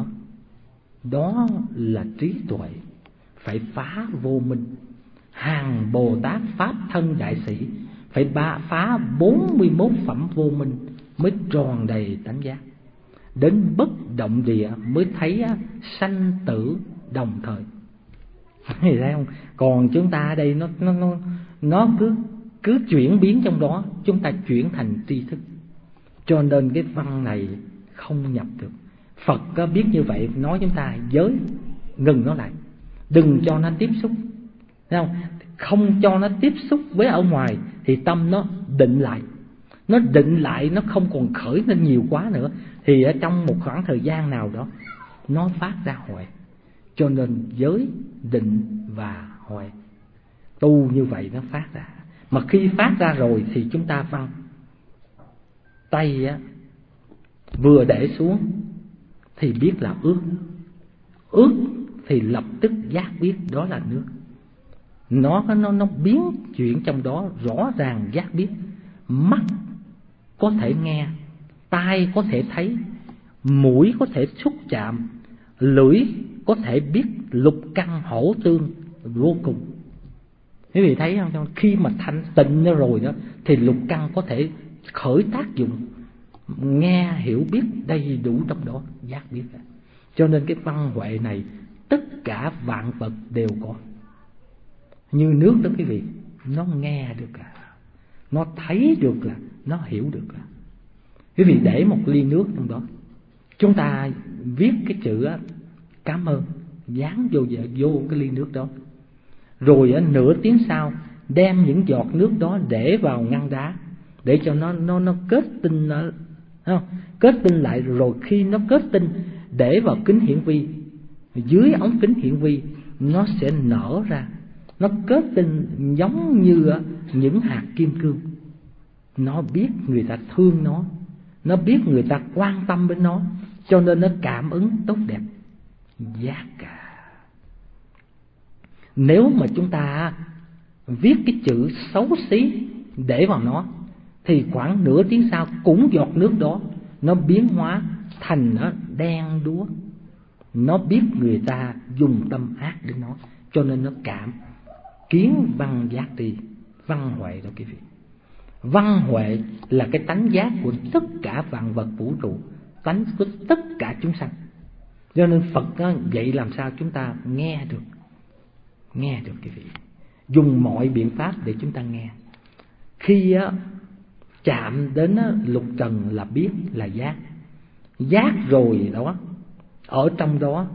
Đó là trí tuệ, phải phá vô minh. Hàng Bồ Tát Pháp thân đại sĩ phải ba phá bốn mươi mốt phẩm vô minh mới tròn đầy tánh giác. Đến bất động địa mới thấy sanh tử đồng thời. Thấy không? Còn chúng ta ở đây nó nó nó nó cứ cứ chuyển biến trong đó, chúng ta chuyển thành tri thức. Cho nên cái văn này không nhập được. Phật có biết như vậy, nói chúng ta giới ngừng nó lại, đừng cho nó tiếp xúc. Thấy không? Không cho nó tiếp xúc với ở ngoài thì tâm nó định lại. Nó định lại, nó không còn khởi lên nhiều quá nữa, thì ở trong một khoảng thời gian nào đó nó phát ra huệ. Cho nên giới, định và huệ tu như vậy nó phát ra. Mà khi phát ra rồi thì chúng ta văn. Tay á, vừa để xuống thì biết là ướt, ướt thì lập tức giác biết đó là nước. Nó nó nó biến chuyện trong đó rõ ràng giác biết. Mắt có thể nghe, tai có thể thấy, mũi có thể xúc chạm, lưỡi có thể biết, lục căn hỗ tương vô cùng. Quý vị thấy không? Khi mà thanh tịnh nó rồi đó thì lục căn có thể khởi tác dụng, nghe hiểu biết đầy đủ trong đó, giác biết. Cho nên cái văn huệ này tất cả vạn vật đều có. Như nước đó quý vị, nó nghe được là, nó thấy được là, nó hiểu được là. Quý vị để một ly nước trong đó, chúng ta viết cái chữ á, cảm ơn, dán vô vô cái ly nước đó. Rồi á, nửa tiếng sau đem những giọt nước đó để vào ngăn đá để cho nó nó nó kết tinh, nó không? Kết tinh lại, rồi khi nó kết tinh để vào kính hiển vi, dưới ống kính hiển vi nó sẽ nở ra, nó kết tinh giống như những hạt kim cương. Nó biết người ta thương nó, nó biết người ta quan tâm đến nó, cho nên nó cảm ứng tốt đẹp, giác cả. Nếu mà chúng ta viết cái chữ xấu xí để vào nó thì khoảng nửa tiếng sau cũng giọt nước đó nó biến hóa thành nó đen đúa, nó biết người ta dùng tâm ác để nói, cho nên nó cảm. Kiến văn giác tri, văn huệ đó quý vị. Văn huệ là cái tánh giác của tất cả vạn vật vũ trụ, tánh của tất cả chúng sanh. Cho nên Phật đó, vậy làm sao chúng ta nghe được, nghe được quý vị, dùng mọi biện pháp để chúng ta nghe. Khi á, chạm đến á, lục trần là biết, là giác. Giác rồi đó, ở trong đó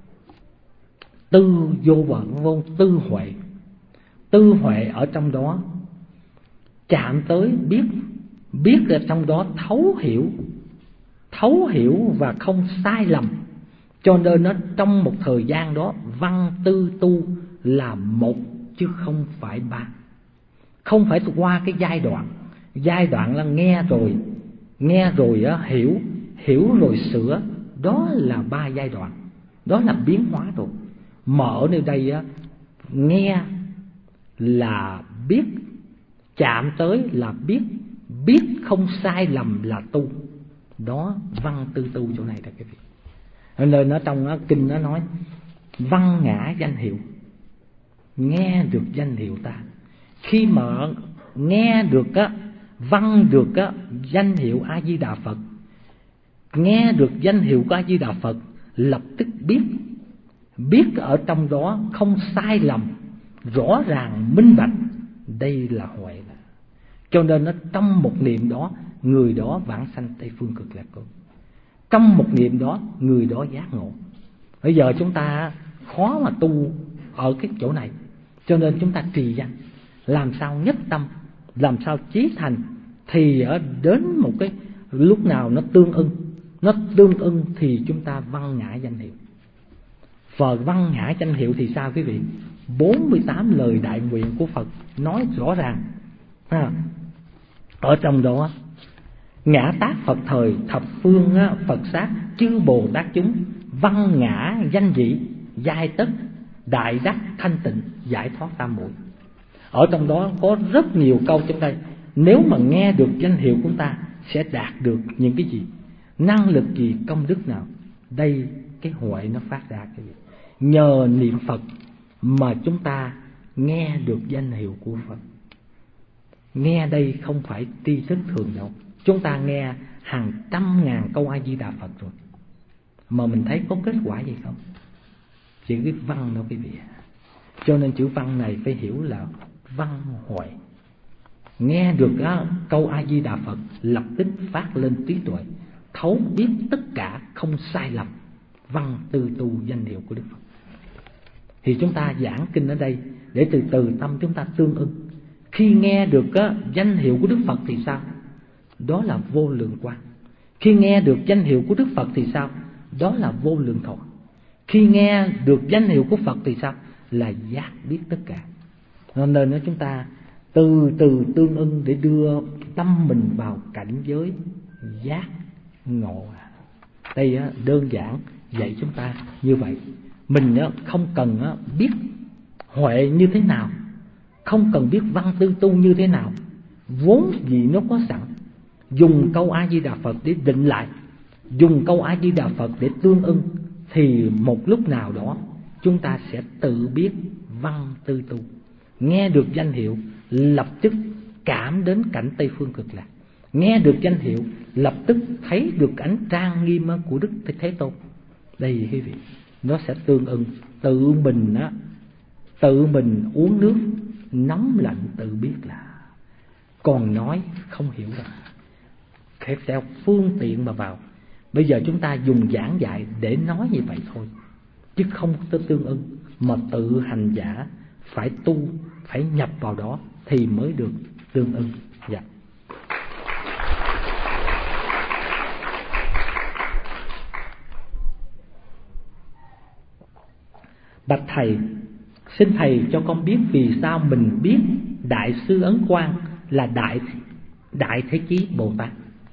tư vô vọng vô tư huệ. Tư huệ ở trong đó chạm tới biết, biết ở trong đó thấu hiểu, thấu hiểu và không sai lầm. Cho nên nó trong một thời gian đó, văn tư tu là một chứ không phải ba. Không phải qua cái giai đoạn. Giai đoạn là nghe rồi, nghe rồi á, hiểu, hiểu rồi sửa. Đó là ba giai đoạn, đó là biến hóa rồi. Mà ở nơi đây á, nghe là biết, chạm tới là biết, biết không sai lầm là tu. Đó văn tư tu chỗ này là cái việc. Nên nó trong nó, kinh nó nói văn ngã danh hiệu. Nghe được danh hiệu ta. Khi mà nghe được á, văn được á, danh hiệu A Di Đà Phật, nghe được danh hiệu của A Di Đà Phật, lập tức biết, biết ở trong đó không sai lầm, rõ ràng minh bạch. Đây là huệ. Cho nên nó trong một niệm đó, người đó vãng sanh Tây Phương Cực Lạc Cõi. Trong một niệm đó, người đó giác ngộ. Bây giờ chúng ta khó mà tu ở cái chỗ này, cho nên chúng ta trì danh, làm sao nhất tâm, làm sao chí thành. Thì ở đến một cái lúc nào nó tương ưng, nó tương ưng thì chúng ta văn ngã danh hiệu. Và văn ngã danh hiệu thì sao quý vị? bốn mươi tám lời đại nguyện của Phật nói rõ ràng à, ở trong đó ngã tác Phật thời, thập phương Phật sát, chư Bồ Tát chúng, văn ngã danh dị, giai tất, đại đắc thanh tịnh, giải thoát tam muội. Ở trong đó có rất nhiều câu trong đây. Nếu mà nghe được danh hiệu của ta sẽ đạt được những cái gì, năng lực gì, công đức nào. Đây cái huệ nó phát ra cái gì? Nhờ niệm Phật mà chúng ta nghe được danh hiệu của Phật. Nghe đây không phải tri thức thường đâu. Chúng ta nghe hàng trăm ngàn câu A Di Đà Phật rồi, mà mình thấy có kết quả gì không? Chỉ cái văn đâu quý vị. Cho nên chữ văn này phải hiểu là văn huệ. Nghe được á, câu A Di Đà Phật lập tức phát lên trí tuệ, thấu biết tất cả không sai lầm. Văn tư tu danh hiệu của Đức Phật. Thì chúng ta giảng kinh ở đây để từ từ tâm chúng ta tương ưng. Khi nghe được á, danh hiệu của Đức Phật thì sao? Đó là vô lượng quang. Khi nghe được danh hiệu của Đức Phật thì sao? Đó là vô lượng thọ. Khi nghe được danh hiệu của Phật thì sao? Là giác biết tất cả. Nên nó chúng ta từ từ tương ưng để đưa tâm mình vào cảnh giới giác ngộ. Đây á, đơn giản dạy chúng ta như vậy. Mình á, không cần á, biết huệ như thế nào, không cần biết văn tư tu như thế nào, vốn gì nó có sẵn. Dùng câu A Di Đà Phật để định lại, dùng câu A Di Đà Phật để tương ưng, thì một lúc nào đó chúng ta sẽ tự biết văn tư tu. Nghe được danh hiệu lập tức cảm đến cảnh Tây Phương Cực Lạc. Nghe được danh hiệu lập tức thấy được ảnh trang nghiêm của Đức Thế Tôn. Đây quý vị, nó sẽ tương ưng. Tự mình á, tự mình uống nước nóng lạnh tự biết là, còn nói không hiểu rồi, khép theo phương tiện mà vào. Bây giờ chúng ta dùng giảng dạy để nói như vậy thôi, chứ không có tương ưng. Mà tự hành giả phải tu, phải nhập vào đó thì mới được tương ưng. Dạ. Bạch thầy, xin thầy cho con biết vì sao mình biết Đại sư Ấn Quang là Đại Đại Thế Chí Bồ Tát.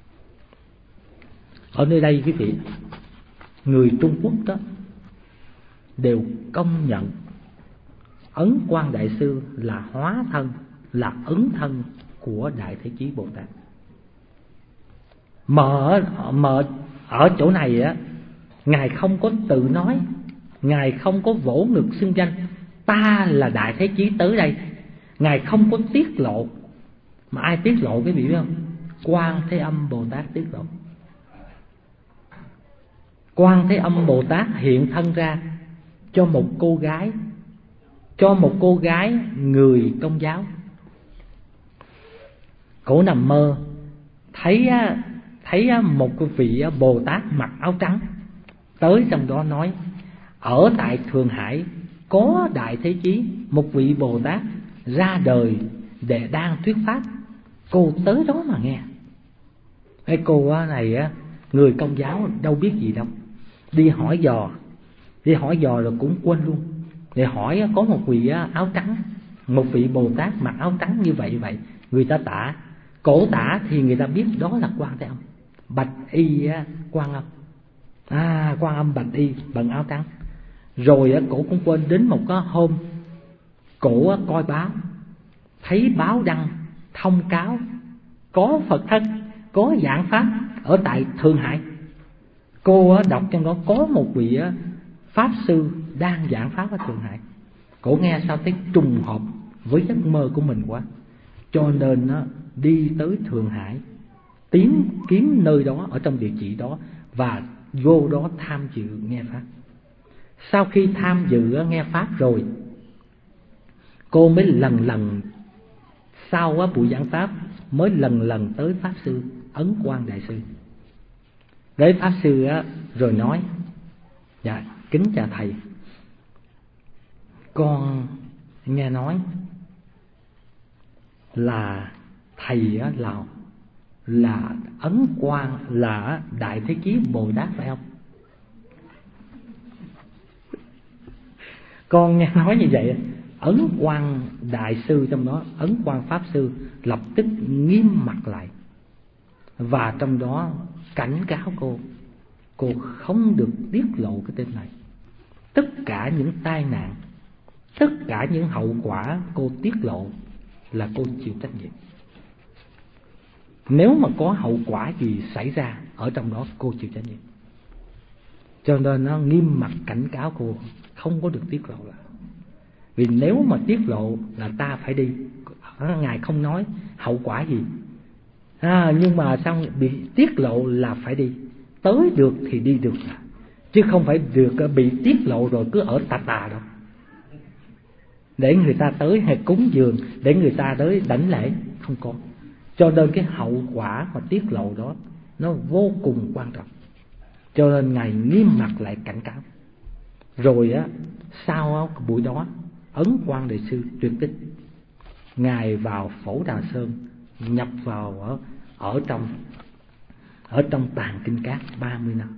Ở nơi đây quý vị, người Trung Quốc đó đều công nhận Ấn Quang Đại Sư là hóa thân, là ứng thân của Đại Thế Chí Bồ Tát. Mà ở, mà ở chỗ này á, Ngài không có tự nói, Ngài không có vỗ ngực xưng danh ta là Đại Thế Chí tới đây. Ngài không có tiết lộ. Mà ai tiết lộ cái vị biết không? Quan Thế Âm Bồ Tát tiết lộ. Quan Thế Âm Bồ Tát hiện thân ra cho một cô gái, cho một cô gái người Công giáo. Cổ nằm mơ thấy thấy một cái vị Bồ Tát mặc áo trắng tới, trong đó nói ở tại Thượng Hải có Đại Thế Chí, một vị Bồ Tát ra đời để đang thuyết pháp. Cô tới đó mà nghe. Cái cô này á, người Công giáo đâu biết gì đâu, đi hỏi dò, đi hỏi dò rồi cũng quên luôn. Để hỏi có một vị áo trắng, một vị Bồ Tát mặc áo trắng như vậy vậy, người ta tả, cổ tả thì người ta biết đó là Quan Thế Âm, bạch y Quan Âm. À, Quan Âm bạch y bận áo trắng. Rồi cổ cũng quên đến một cái hôm, cổ coi báo, thấy báo đăng thông cáo có Phật thân, có giảng pháp ở tại Thượng Hải. Cô đọc trong đó có một vị pháp sư đang giảng pháp ở Thượng Hải. Cổ nghe sao thấy trùng hợp với giấc mơ của mình quá, cho nên nó đi tới Thượng Hải tìm kiếm nơi đó, ở trong địa chỉ đó, và vô đó tham dự nghe pháp. Sau khi tham dự nghe pháp rồi, cô mới lần lần sau buổi giảng pháp mới lần lần tới pháp sư Ấn Quang Đại sư. Đấy, pháp sư rồi nói: dạ kính chào thầy, con nghe nói là thầy là là Ấn Quang, là Đại Thế Chí Bồ Tát phải không? Con nghe nói như vậy, Ấn Quang Đại sư trong đó, Ấn Quang Pháp sư lập tức nghiêm mặt lại, và trong đó cảnh cáo cô, cô không được tiết lộ cái tên này. Tất cả những tai nạn, tất cả những hậu quả cô tiết lộ là cô chịu trách nhiệm. Nếu mà có hậu quả gì xảy ra ở trong đó, cô chịu trách nhiệm. Cho nên nó nghiêm mặt cảnh cáo cô không có được tiết lộ lại. Vì nếu mà tiết lộ là ta phải đi. Ngài không nói hậu quả gì, à, nhưng mà sao bị tiết lộ là phải đi. Tới được thì đi được, chứ không phải được bị tiết lộ rồi cứ ở tà tà đâu, để người ta tới hay cúng dường, để người ta tới đảnh lễ, không có. Cho nên cái hậu quả mà tiết lộ đó nó vô cùng quan trọng. Cho nên Ngài nghiêm mặt lại cảnh cáo. Rồi á, sau buổi đó, Ấn Quang Đại sư tuyệt tích. Ngài vào Phổ Đà Sơn, nhập vào ở, ở trong ở trong tàng kinh cát ba mươi năm.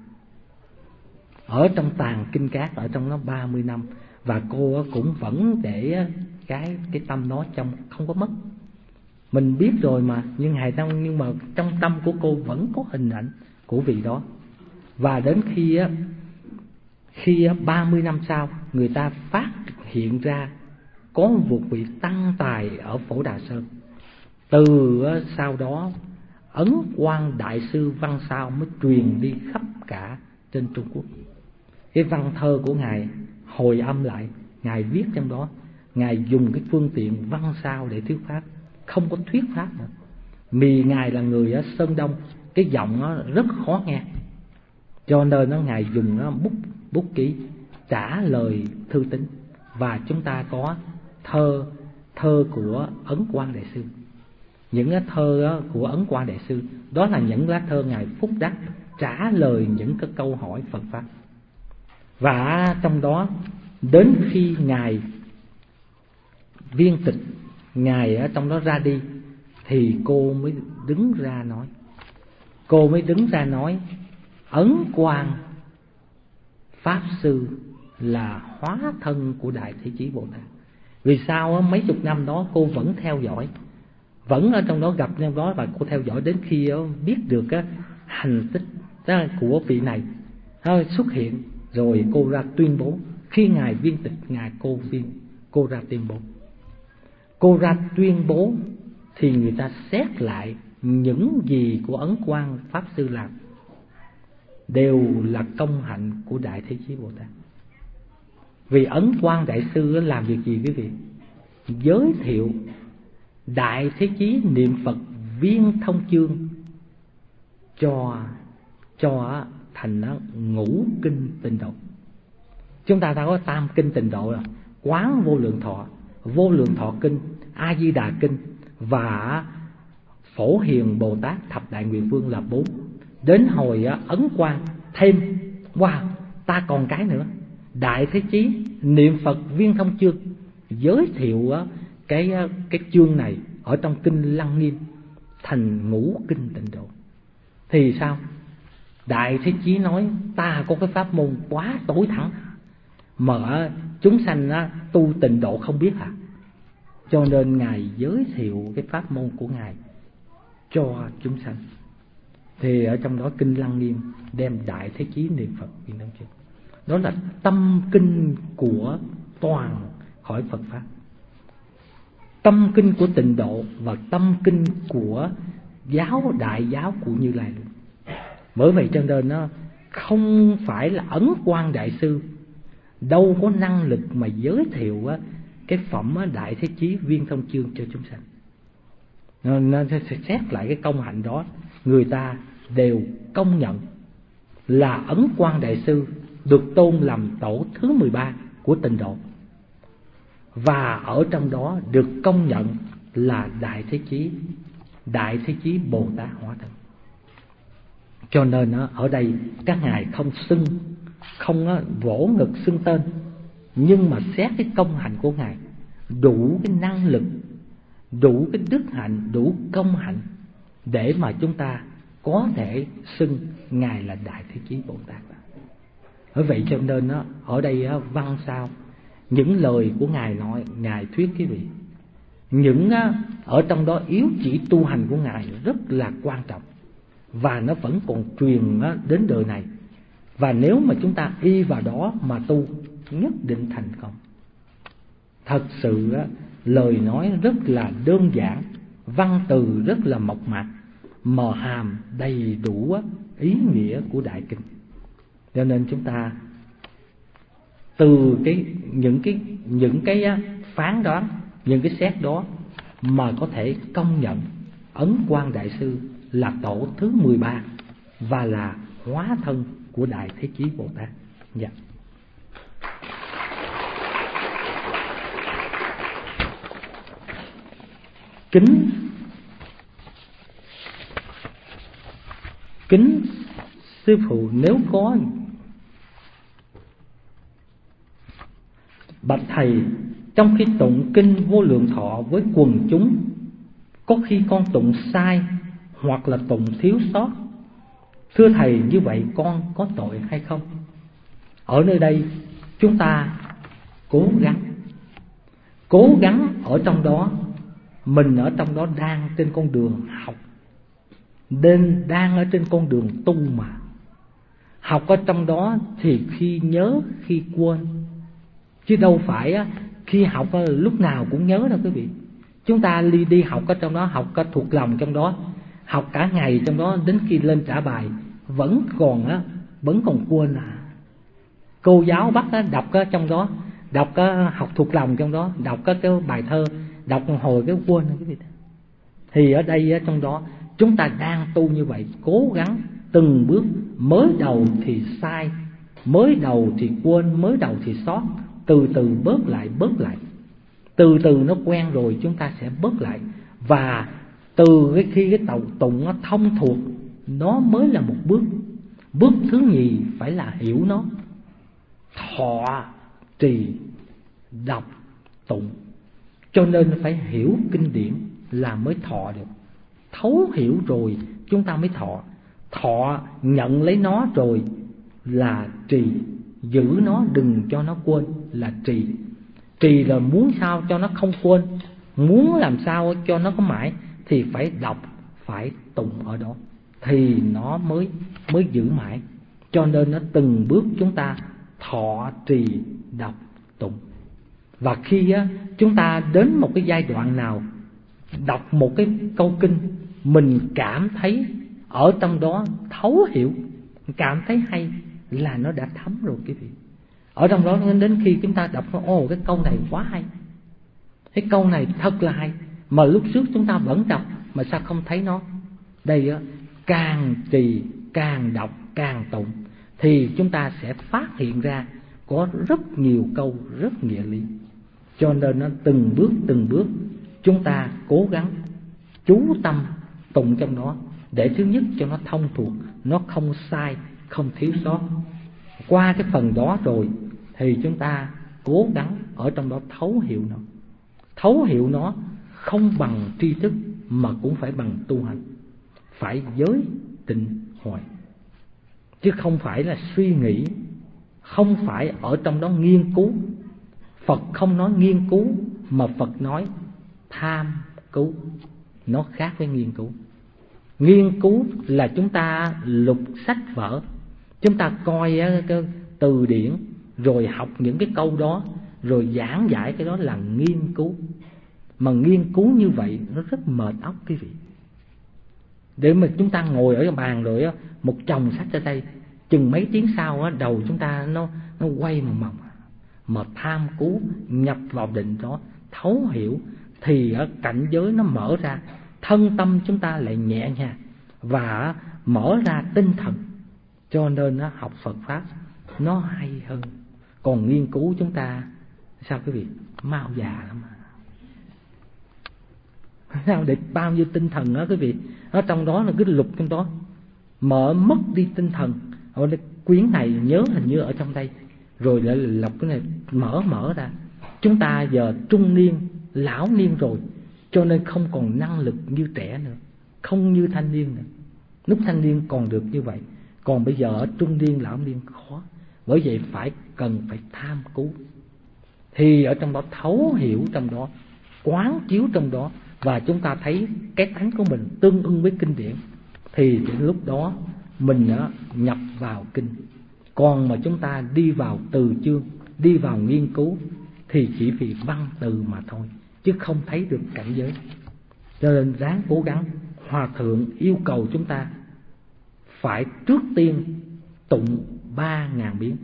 Ở trong tàng kinh cát, ở trong nó ba mươi năm. Và cô cũng vẫn để cái cái tâm đó trong, không có mất. Mình biết rồi mà, nhưng hài tâm nhưng mà trong tâm của cô vẫn có hình ảnh của vị đó. Và đến khi khi ba mươi năm sau, người ta phát hiện ra có một vị tăng tài ở Phổ Đà Sơn. Từ sau đó, Ấn Quang Đại sư văn sao mới truyền đi khắp cả trên Trung Quốc. Cái văn thơ của Ngài hồi âm lại, Ngài viết trong đó. Ngài dùng cái phương tiện văn sao để thuyết pháp, không có thuyết pháp nữa. Vì Ngài là người ở Sơn Đông, cái giọng nó rất khó nghe, cho nên nó Ngài dùng nó bút bút ký trả lời thư tín. Và chúng ta có thơ thơ của Ấn Quang Đại sư. Những cái thơ của Ấn Quang Đại sư đó là những lá thơ Ngài phúc đắc trả lời những cái câu hỏi Phật pháp. Và trong đó, đến khi Ngài viên tịch, Ngài ở trong đó ra đi, thì cô mới đứng ra nói. Cô mới đứng ra nói Ấn Quang Pháp sư là hóa thân của Đại Thế Chí Bồ Tát. Vì sao mấy chục năm đó cô vẫn theo dõi, vẫn ở trong đó gặp trong đó, và cô theo dõi đến khi biết được hành tích của vị này xuất hiện. Rồi cô ra tuyên bố. Khi Ngài viên tịch, Ngài cô viên cô ra tuyên bố. Cô ra tuyên bố thì người ta xét lại những gì của Ấn Quang Pháp sư làm. đều là công hạnh của Đại Thế Chí Bồ Tát. Vì Ấn Quang Đại Sư làm việc gì quý vị? Giới thiệu Đại Thế Chí niệm Phật viên thông chương cho cho thành ngũ kinh tịnh độ. Chúng ta đã có tam kinh tịnh độ rồi: Quán Vô Lượng Thọ, Vô Lượng Thọ Kinh, A Di Đà Kinh và Phổ Hiền Bồ Tát Thập Đại Nguyện Vương là bốn. Đến hồi Ấn Quang thêm, wow, ta còn cái nữa, Đại Thế Chí niệm Phật viên thông chương, giới thiệu cái cái chương này ở trong kinh Lăng Nghiêm thành ngũ kinh tịnh độ. Thì sao? Đại Thế Chí nói ta có cái pháp môn quá tối thắng mà chúng sanh tu tịnh độ không biết hả? Cho nên Ngài giới thiệu cái pháp môn của Ngài cho chúng sanh. Thì ở trong đó kinh Lăng Nghiêm đem Đại Thế Chí niệm Phật viên thông chương. Đó là tâm kinh của toàn khỏi Phật pháp, tâm kinh của tịnh độ và tâm kinh của giáo đại giáo của Như Lai luôn. Bởi vậy cho nên nó không phải là Ấn Quang Đại Sư đâu có năng lực mà giới thiệu cái phẩm Đại Thế Chí viên thông chương cho chúng sanh. Nó sẽ xét lại cái công hạnh đó, người ta đều công nhận là Ấn Quang Đại Sư được tôn làm tổ thứ mười ba của tịnh độ, và ở trong đó được công nhận là Đại Thế Chí, Đại Thế Chí Bồ Tát hóa thân. Cho nên ở đây các ngài không xưng, không vỗ ngực xưng tên, nhưng mà xét cái công hạnh của ngài, đủ cái năng lực, đủ cái đức hạnh, đủ công hạnh để mà chúng ta có thể xưng ngài là Đại Thế Chí Bồ Tát. Bởi vậy cho nên ở đây văn sao những lời của ngài nói, ngài thuyết quý vị, những ở trong đó yếu chỉ tu hành của ngài rất là quan trọng, và nó vẫn còn truyền đến đời này. Và nếu mà chúng ta y vào đó mà tu, nhất định thành công. Thật sự lời nói rất là đơn giản, văn từ rất là mộc mạc, mờ hàm đầy đủ ý nghĩa của đại kinh. Cho nên chúng ta từ cái những cái những cái phán đoán, những cái xét đó mà có thể công nhận Ấn Quang Đại Sư là tổ thứ mười ba và là hóa thân của Đại Thế Chí Bồ Tát. Dạ. Kính Kính sư phụ, nếu có bạch thầy, trong khi tụng kinh Vô Lượng Thọ với quần chúng, có khi con tụng sai hoặc là tụng thiếu sót, thưa thầy, như vậy con có tội hay không? Ở nơi đây chúng ta cố gắng Cố gắng ở trong đó, mình ở trong đó đang trên con đường học, nên đang ở trên con đường tu mà. Học ở trong đó thì khi nhớ khi quên, chứ đâu phải khi học lúc nào cũng nhớ đâu quý vị. Chúng ta đi, đi học ở trong đó, học có thuộc lòng trong đó, học cả ngày trong đó, đến khi lên trả bài vẫn còn á, vẫn còn quên à. Cô giáo bắt á, đọc ở trong đó, đọc á, học thuộc lòng trong đó, đọc cái bài thơ, đọc một hồi cái quên quý vị. Thì ở đây ở trong đó chúng ta đang tu như vậy, cố gắng từng bước. Mới đầu thì sai, mới đầu thì quên, mới đầu thì sót, từ từ bớt lại, bớt lại. Từ từ nó quen rồi chúng ta sẽ bớt lại. Và từ cái khi cái tàu tụng nó thông thuộc, nó mới là một bước. Bước thứ nhì phải là hiểu nó, thọ trì đọc tụng. Cho nên phải hiểu kinh điển là mới thọ được. Thấu hiểu rồi chúng ta mới thọ. Thọ nhận lấy nó rồi là trì, giữ nó đừng cho nó quên là trì. Trì là muốn sao cho nó không quên, muốn làm sao cho nó có mãi thì phải đọc, phải tụng ở đó thì nó mới mới giữ mãi. Cho nên nó từng bước chúng ta thọ trì đọc tụng. Và khi á, chúng ta đến một cái giai đoạn nào đọc một cái câu kinh, mình cảm thấy ở trong đó thấu hiểu, cảm thấy hay là nó đã thấm rồi quý vị. Ở trong đó đến khi chúng ta đọc, ồ cái câu này quá hay, cái câu này thật là hay, mà lúc trước chúng ta vẫn đọc mà sao không thấy nó. Đây á, càng trì, càng đọc, càng tụng thì chúng ta sẽ phát hiện ra có rất nhiều câu rất nghĩa lý. Cho nên nó từng bước từng bước chúng ta cố gắng chú tâm tụng trong đó, để thứ nhất cho nó thông thuộc, nó không sai, không thiếu sót. Qua cái phần đó rồi thì chúng ta cố gắng ở trong đó thấu hiểu nó. Thấu hiểu nó không bằng tri thức mà cũng phải bằng tu hành, phải giới tịnh huệ, chứ không phải là suy nghĩ, không phải ở trong đó nghiên cứu. Phật không nói nghiên cứu, mà Phật nói tham cứu. Nó khác với nghiên cứu. Nghiên cứu là chúng ta lục sách vở, chúng ta coi cái từ điển, rồi học những cái câu đó, rồi giảng giải cái đó là nghiên cứu. Mà nghiên cứu như vậy nó rất mệt óc quý vị. Để mà chúng ta ngồi ở bàn rồi một chồng sách ra đây, chừng mấy tiếng sau đầu chúng ta nó nó quay mòng mòng. Mà tham cứu nhập vào định đó, thấu hiểu thì cảnh giới nó mở ra, thân tâm chúng ta lại nhẹ nhàng và mở ra tinh thần. Cho nên nó học Phật Pháp nó hay hơn. Còn nghiên cứu chúng ta sao quý vị, mau già lắm. Sao để bao nhiêu tinh thần đó quý vị, ở trong đó là cái lục trong đó, mở mất đi tinh thần. Ở đây quyển này nhớ hình như ở trong đây, rồi lại lọc cái này mở mở ra. Chúng ta giờ trung niên, lão niên rồi, cho nên không còn năng lực như trẻ nữa, không như thanh niên nữa. Lúc thanh niên còn được như vậy, còn bây giờ ở trung niên, lão niên khó. Bởi vậy phải cần phải tham cứu, thì ở trong đó thấu hiểu trong đó, quán chiếu trong đó, và chúng ta thấy cái tánh của mình tương ưng với kinh điển, thì đến lúc đó mình đã nhập vào kinh. Còn mà chúng ta đi vào từ chương, đi vào nghiên cứu thì chỉ vì văn từ mà thôi, chứ không thấy được cảnh giới. Cho nên ráng cố gắng. Hòa thượng yêu cầu chúng ta phải trước tiên tụng ba ngàn biến,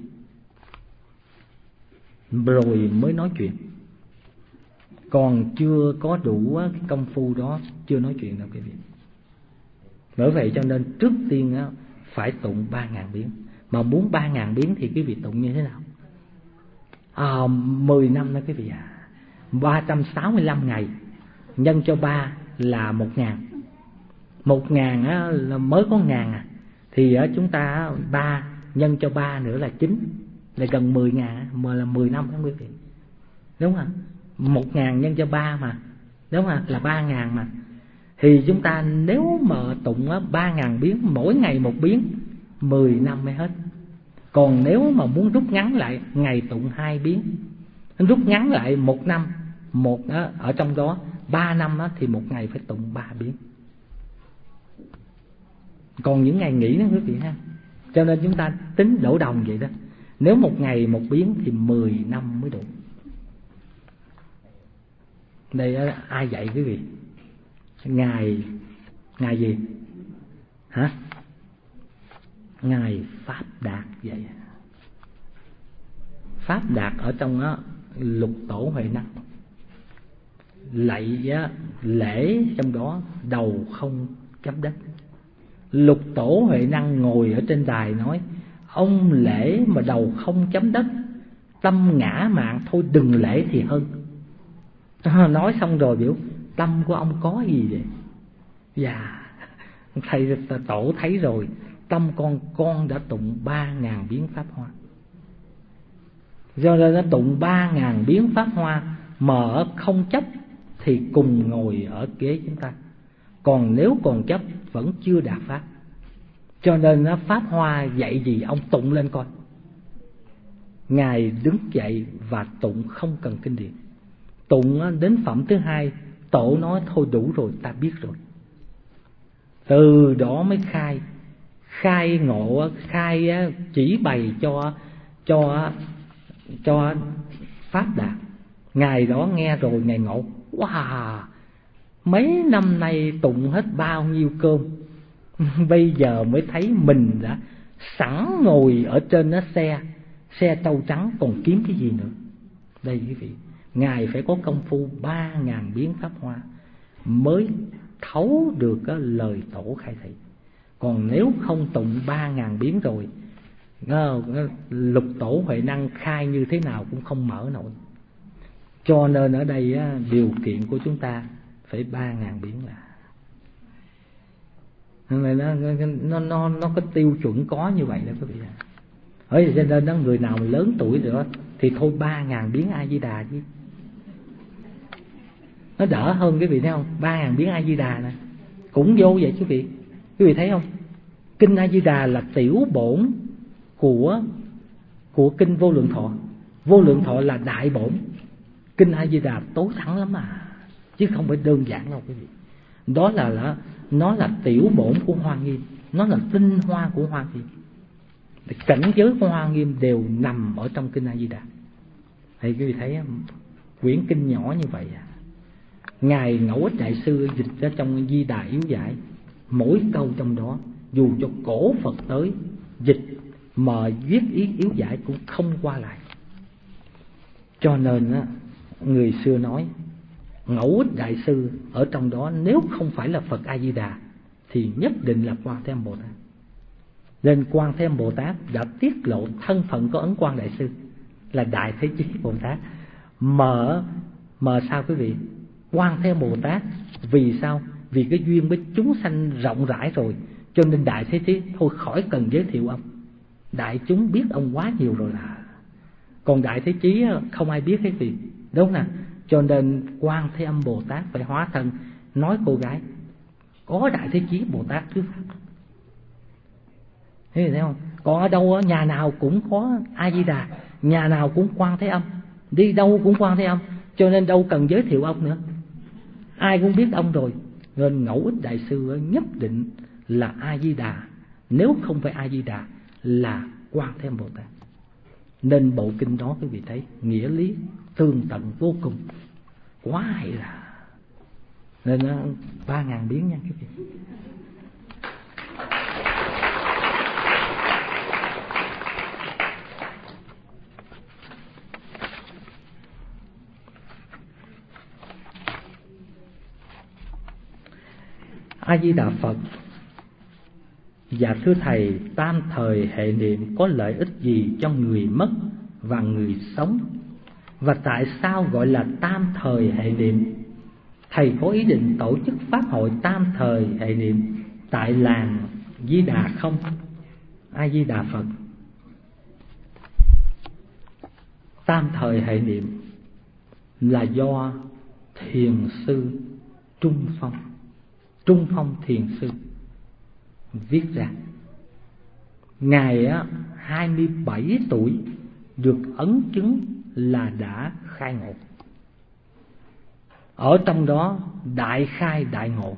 rồi mới nói chuyện. Còn chưa có đủ cái công phu đó, chưa nói chuyện đâu quý vị. Bởi vậy cho nên trước tiên phải tụng ba ngàn biến. Mà muốn ba ngàn biến thì quý vị tụng như thế nào? À, mười năm đó quý vị à. Ba trăm sáu mươi lăm ngày nhân cho ba là một ngàn. Một ngàn á, là mới có ngàn à. Thì ở chúng ta ba nhân cho ba nữa là chín, là gần mười ngàn, mà là mười năm đó quý vị. Đúng không? Một ngàn nhân cho ba mà, đúng không? Là ba ngàn mà. Thì chúng ta nếu mà tụng ba ngàn biến, mỗi ngày một biến, mười năm mới hết. Còn nếu mà muốn rút ngắn lại, ngày tụng hai biến, rút ngắn lại một năm, một đó, ở trong đó ba năm đó, thì một ngày phải tụng ba biến. Còn những ngày nghỉ đó quý vị ha. Cho nên chúng ta tính đổ đồng vậy đó. Nếu một ngày một biến thì mười năm mới đủ. Đây ai dạy quý vị? Ngài Ngài gì? Hả? Ngài Pháp Đạt vậy. Pháp Đạt ở trong đó, Lục Tổ Huệ Năng. Lạy lễ trong đó đầu không chấm đất. Lục Tổ Huệ Năng ngồi ở trên đài nói: ông lễ mà đầu không chấm đất, tâm ngã mạn thôi đừng lễ thì hơn. Nói xong rồi biểu tâm của ông có gì vậy? Dạ thầy tổ thấy rồi, tâm con con đã tụng ba ngàn biến pháp hoa. Do nên nó tụng ba ngàn biến pháp hoa, mở không chấp thì cùng ngồi ở ghế chúng ta. Còn nếu còn chấp vẫn chưa đạt pháp. Cho nên nó pháp hoa dạy gì ông tụng lên coi. Ngài đứng dậy và tụng không cần kinh điển. Tụng đến phẩm thứ hai, tổ nói thôi đủ rồi, ta biết rồi. Từ đó mới khai, khai ngộ, khai chỉ bày cho cho cho Pháp Đạt. Ngài đó nghe rồi ngài ngộ, wow, mấy năm nay tụng hết bao nhiêu cơm, bây giờ mới thấy mình đã sẵn ngồi ở trên nó xe xe trâu trắng, còn kiếm cái gì nữa. Đây quý vị, Ngài phải có công phu ba ngàn biến pháp hoa mới thấu được cái lời tổ khai thị. Còn nếu không tụng ba ngàn biến rồi, lục tổ huệ năng khai như thế nào cũng không mở nổi. Cho nên ở đây á, điều kiện của chúng ta phải ba ngàn biến là nó nó nó nó có tiêu chuẩn có như vậy đó quý vị. Ở cho nên đó, người nào lớn tuổi rồi đó, thì thôi ba ngàn biến A Di Đà chứ nó đỡ hơn quý vị thấy không? Ba ngàn biến A Di Đà nè cũng vô vậy quý vị. Quý vị thấy không? Kinh A Di Đà là tiểu bổn của của kinh Vô Lượng Thọ. Vô Lượng Thọ là đại bổn. Kinh A Di Đà tối thắng lắm mà, chứ không phải đơn giản đâu quý vị. Đó là, là nó là tiểu bổn của Hoa Nghiêm, nó là tinh hoa của Hoa Nghiêm. Cảnh giới của Hoa Nghiêm đều nằm ở trong kinh A Di Đà. Thì quý vị thấy quyển kinh nhỏ như vậy à. Ngài Ngẫu Ích Đại Sư dịch ra trong Di Đà Yếu Giải, mỗi câu trong đó dù cho cổ Phật tới dịch mà viết ý yếu giải cũng không qua lại. Cho nên á, người xưa nói Ngẫu Ích Đại Sư ở trong đó nếu không phải là Phật A Di Đà thì nhất định là Quan Thế Âm Bồ Tát. Nên Quan Thế Âm Bồ Tát đã tiết lộ thân phận của Ấn Quang Đại Sư là Đại Thế Chí Bồ Tát. Mà mà sao quý vị? Quan Thế Âm Bồ Tát vì sao? Vì cái duyên với chúng sanh rộng rãi rồi, cho nên Đại Thế Chí thôi khỏi cần giới thiệu ông. Đại chúng biết ông quá nhiều rồi là. Còn Đại Thế Chí không ai biết cái gì, đúng không nào? Cho nên Quan Thế Âm Bồ Tát phải hóa thân nói cô gái có Đại Thế Chí Bồ Tát trước. Thấy không? Còn ở đâu nhà nào cũng có A Di Đà, nhà nào cũng Quan Thế Âm, đi đâu cũng Quan Thế Âm, cho nên đâu cần giới thiệu ông nữa, ai cũng biết ông rồi. Nên Ngẫu Ích Đại Sư nhất định là A Di Đà, nếu không phải A Di Đà là Quan Thế Âm Bồ Tát. Nên bộ kinh đó quý vị thấy nghĩa lý tương tận vô cùng, quá hay là. Nên ba ngàn biến nha quý vị. A Di Đà Phật. Dạ thưa thầy, tam thời hệ niệm có lợi ích gì cho người mất và người sống? Và tại sao gọi là tam thời hệ niệm? Thầy có ý định tổ chức pháp hội tam thời hệ niệm tại làng Di Đà không? A Di Đà Phật. Tam thời hệ niệm là do thiền sư Trung Phong Trung Phong thiền sư viết ra. Ngài á hai mươi bảy tuổi được ấn chứng là đã khai ngộ. Ở trong đó đại khai đại ngộ.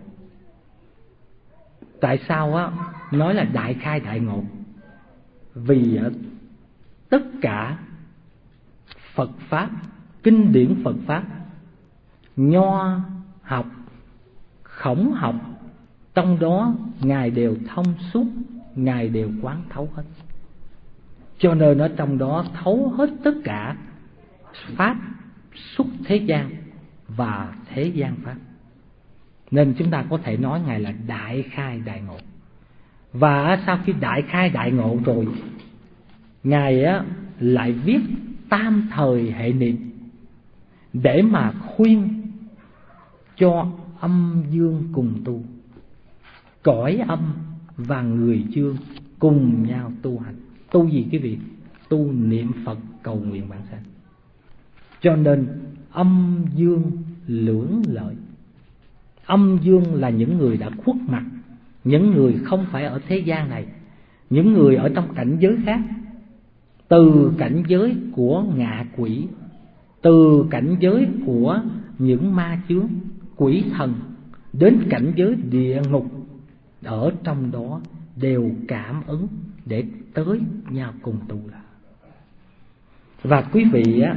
Tại sao á nói là đại khai đại ngộ? Vì tất cả Phật pháp, kinh điển Phật pháp, Nho học, Khổng học, trong đó Ngài đều thông suốt, Ngài đều quán thấu hết. Cho nên ở trong đó thấu hết tất cả pháp xuất thế gian và thế gian pháp. Nên chúng ta có thể nói Ngài là đại khai đại ngộ. Và sau khi đại khai đại ngộ rồi, Ngài á lại viết tam thời hệ niệm để mà khuyên cho âm dương cùng tu, cõi âm và người dương cùng nhau tu hành. Tu gì quý vị? Tu niệm Phật cầu nguyện vãng sanh. Cho nên âm dương lưỡng lợi. Âm dương là những người đã khuất mặt, những người không phải ở thế gian này, những người ở trong cảnh giới khác, từ cảnh giới của ngạ quỷ, từ cảnh giới của những ma chướng, quỷ thần, đến cảnh giới địa ngục, ở trong đó đều cảm ứng để tới nhau cùng tu là. Và quý vị á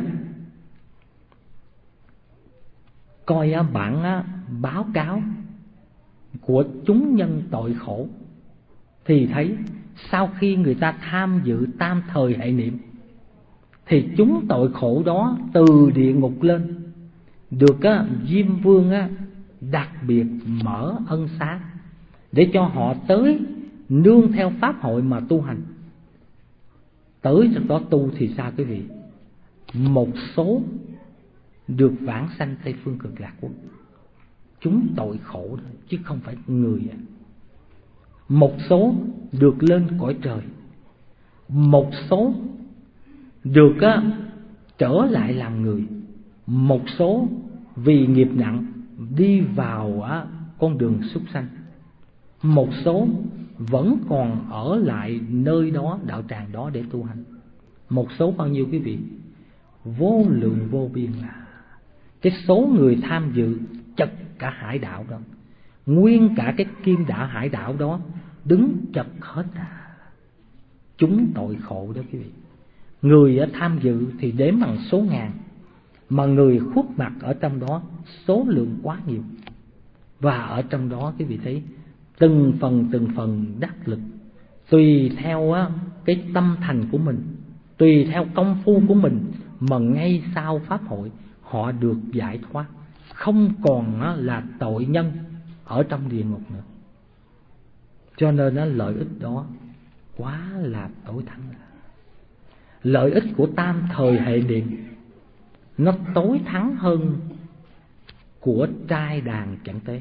coi á, bản á, báo cáo của chúng nhân tội khổ thì thấy sau khi người ta tham dự tam thời hệ niệm thì chúng tội khổ đó từ địa ngục lên được á, Diêm Vương á, đặc biệt mở ân xá để cho họ tới nương theo pháp hội mà tu hành. Tới trong đó tu thì sao quý vị? Một số được vãng sanh Tây Phương Cực Lạc Quốc, chúng tội khổ thôi, chứ không phải người. Một số được lên cõi trời, một số được á, trở lại làm người, một số vì nghiệp nặng đi vào á, con đường súc sanh, một số vẫn còn ở lại nơi đó, đạo tràng đó để tu hành. Một số bao nhiêu quý vị? Vô lượng vô biên. Là cái số người tham dự chật cả hải đảo đó, nguyên cả cái kim đảo hải đảo đó đứng chật hết. Chúng tội khổ đó quý vị. Người tham dự thì đếm bằng số ngàn, mà người khuất mặt ở trong đó số lượng quá nhiều. Và ở trong đó quý vị thấy từng phần từng phần đắc lực, tùy theo á, cái tâm thành của mình, tùy theo công phu của mình mà ngay sau pháp hội họ được giải thoát, không còn á, là tội nhân ở trong địa ngục nữa. Cho nên á, lợi ích đó quá là tối thắng. Lợi ích của tam thời hệ niệm nó tối thắng hơn của trai đàn chẩn tế.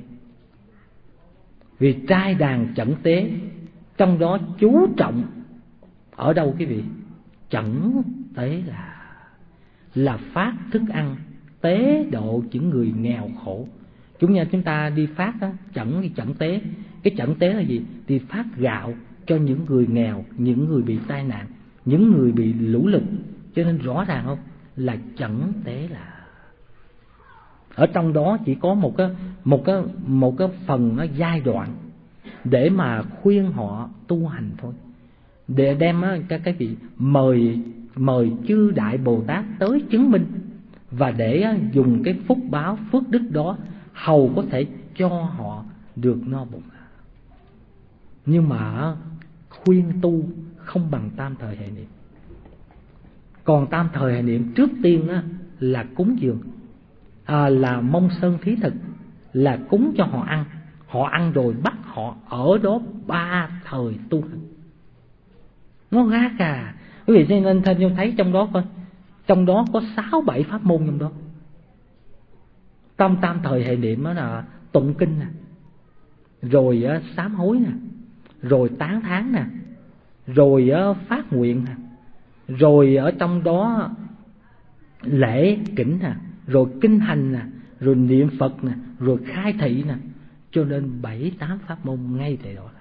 Vì trai đàn chẩn tế trong đó chú trọng ở đâu quý vị? Chẩn tế là là phát thức ăn tế độ những người nghèo khổ. Chúng nhà chúng ta đi phát á, chẩn đi chẩn tế. Cái chẩn tế là gì? Đi phát gạo cho những người nghèo, những người bị tai nạn, những người bị lũ lụt. Cho nên rõ ràng không? Là chẩn tế là ở trong đó chỉ có một cái một cái một cái phần nó giai đoạn để mà khuyên họ tu hành thôi, để đem các cái vị mời mời chư đại Bồ Tát tới chứng minh, và để dùng cái phúc báo phước đức đó hầu có thể cho họ được no bụng. Nhưng mà khuyên tu không bằng tam thời hệ niệm. Còn tam thời hệ niệm trước tiên á, là cúng dường, à, là mông sơn thí thực, là cúng cho họ ăn. Họ ăn rồi bắt họ ở đó ba thời tu hành. Nó gác à. Quý vị nên thân thấy trong đó coi, trong đó có sáu bảy pháp môn trong đó. Trong tam thời hệ niệm đó là tụng kinh nè, rồi sám hối nè, rồi tán thán nè, rồi phát nguyện nè, rồi ở trong đó lễ kính nè, rồi kinh hành nè, rồi niệm Phật nè, rồi khai thị nè. Cho nên bảy tám pháp môn ngay tại đó.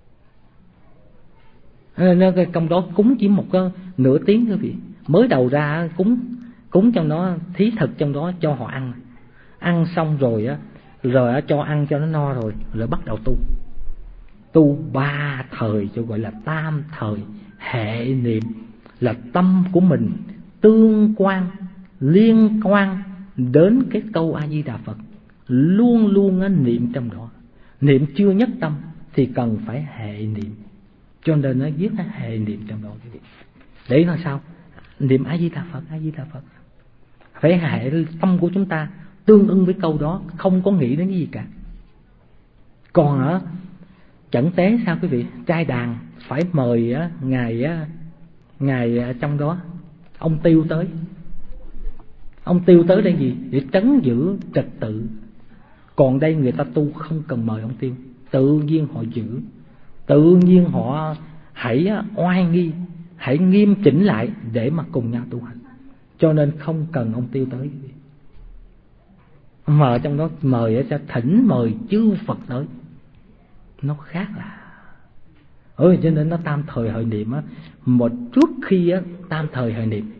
Nên trong đó cúng chỉ một cái nửa tiếng thôi vị. Mới đầu ra cúng cúng trong đó, thí thực trong đó cho họ ăn. Ăn xong rồi á, rồi cho ăn cho nó no rồi, rồi bắt đầu tu. Tu ba thời cho gọi là tam thời hệ niệm, là tâm của mình tương quan, liên quan đến cái câu A Di Đà Phật, luôn luôn niệm trong đó. Niệm chưa nhất tâm thì cần phải hệ niệm, cho nên nó viết hệ niệm trong đó. Để làm sao? Niệm A Di Đà Phật, A Di Đà Phật, phải hệ tâm của chúng ta tương ưng với câu đó, không có nghĩ đến cái gì cả. Còn ở chẩn tế sao quý vị? Trai đàn phải mời á, ngài á, ngài trong đó ông Tiêu tới. Ông Tiêu tới đây gì? Để trấn giữ trật tự. Còn đây người ta tu không cần mời ông Tiêu, tự nhiên họ giữ, tự nhiên họ hãy oai nghi, hãy nghiêm chỉnh lại để mà cùng nhau tu hành. Cho nên không cần ông Tiêu tới. Mà ở trong đó mời sẽ thỉnh mời chư Phật tới, nó khác là. Ừ, cho nên nó tam thời hệ niệm á. Một trước khi á, tam thời hệ niệm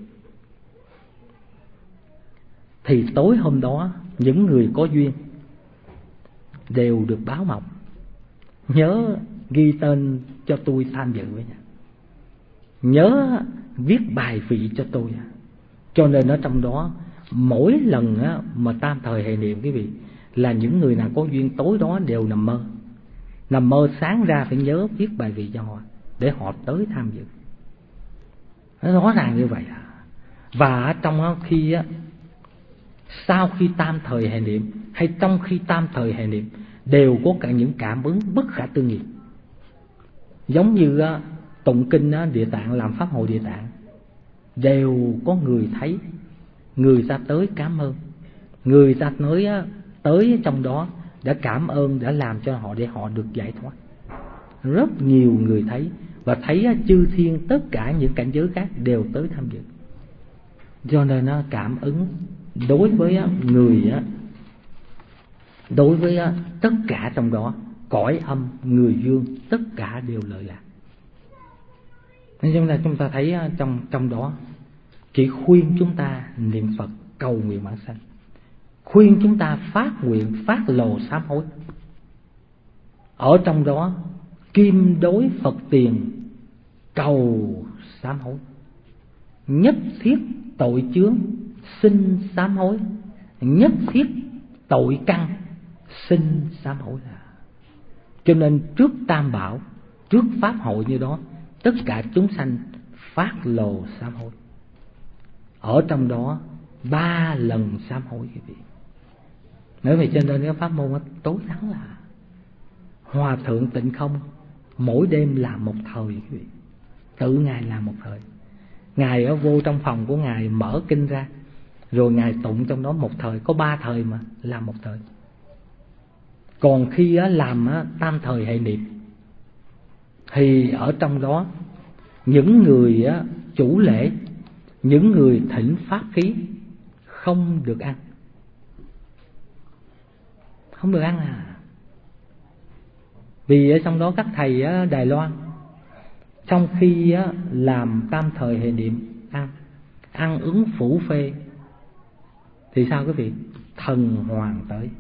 thì tối hôm đó những người có duyên đều được báo mộng, nhớ ghi tên cho tôi tham dự với nhau, nhớ viết bài vị cho tôi. Cho nên ở trong đó mỗi lần á, mà tam thời hệ niệm quý vị, là những người nào có duyên tối đó đều nằm mơ. Nằm mơ sáng ra phải nhớ viết bài vị cho họ. để họ tới tham dự. Nó rõ ràng như vậy. Và trong khi sau khi tam thời hệ niệm hay trong khi tam thời hệ niệm đều có cả những cảm ứng bất khả tư nghị. Giống như tụng kinh Địa Tạng, làm pháp hội Địa Tạng, đều có người thấy, người ta tới cảm ơn, người ta tới tới trong đó đã cảm ơn, đã làm cho họ để họ được giải thoát. Rất nhiều người thấy, và thấy chư thiên tất cả những cảnh giới khác đều tới tham dự. Cho nên nó cảm ứng đối với người, đối với tất cả trong đó, cõi âm, người dương, tất cả đều lợi lạc. Nên chúng ta chúng ta thấy trong trong đó chỉ khuyên chúng ta niệm Phật cầu nguyện bản sanh, khuyên chúng ta phát nguyện phát lồ sám hối. Ở trong đó kim đối Phật tiền cầu sám hối, nhất thiết tội chướng xin sám hối, nhất thiết tội căn xin sám hối. Cho nên trước tam bảo, trước pháp hội như đó, tất cả chúng sanh phát lồ sám hối. Ở trong đó ba lần sám hối quý vị. Nói vậy cho nên cái pháp môn nó tối thắng là Hòa thượng Tịnh Không mỗi đêm làm một thời quý vị. Tự Ngài làm một thời. Ngài ở vô trong phòng của Ngài mở kinh ra, rồi Ngài tụng trong đó một thời. Có ba thời mà làm một thời. Còn khi làm tam thời hệ niệm thì ở trong đó những người chủ lễ, những người thỉnh pháp khí không được ăn. Không được ăn à. Vì ở trong đó các thầy Đài Loan trong khi làm tam thời hệ niệm ăn ăn ứng phủ phê thì sao quý vị? Thần hoàng tới,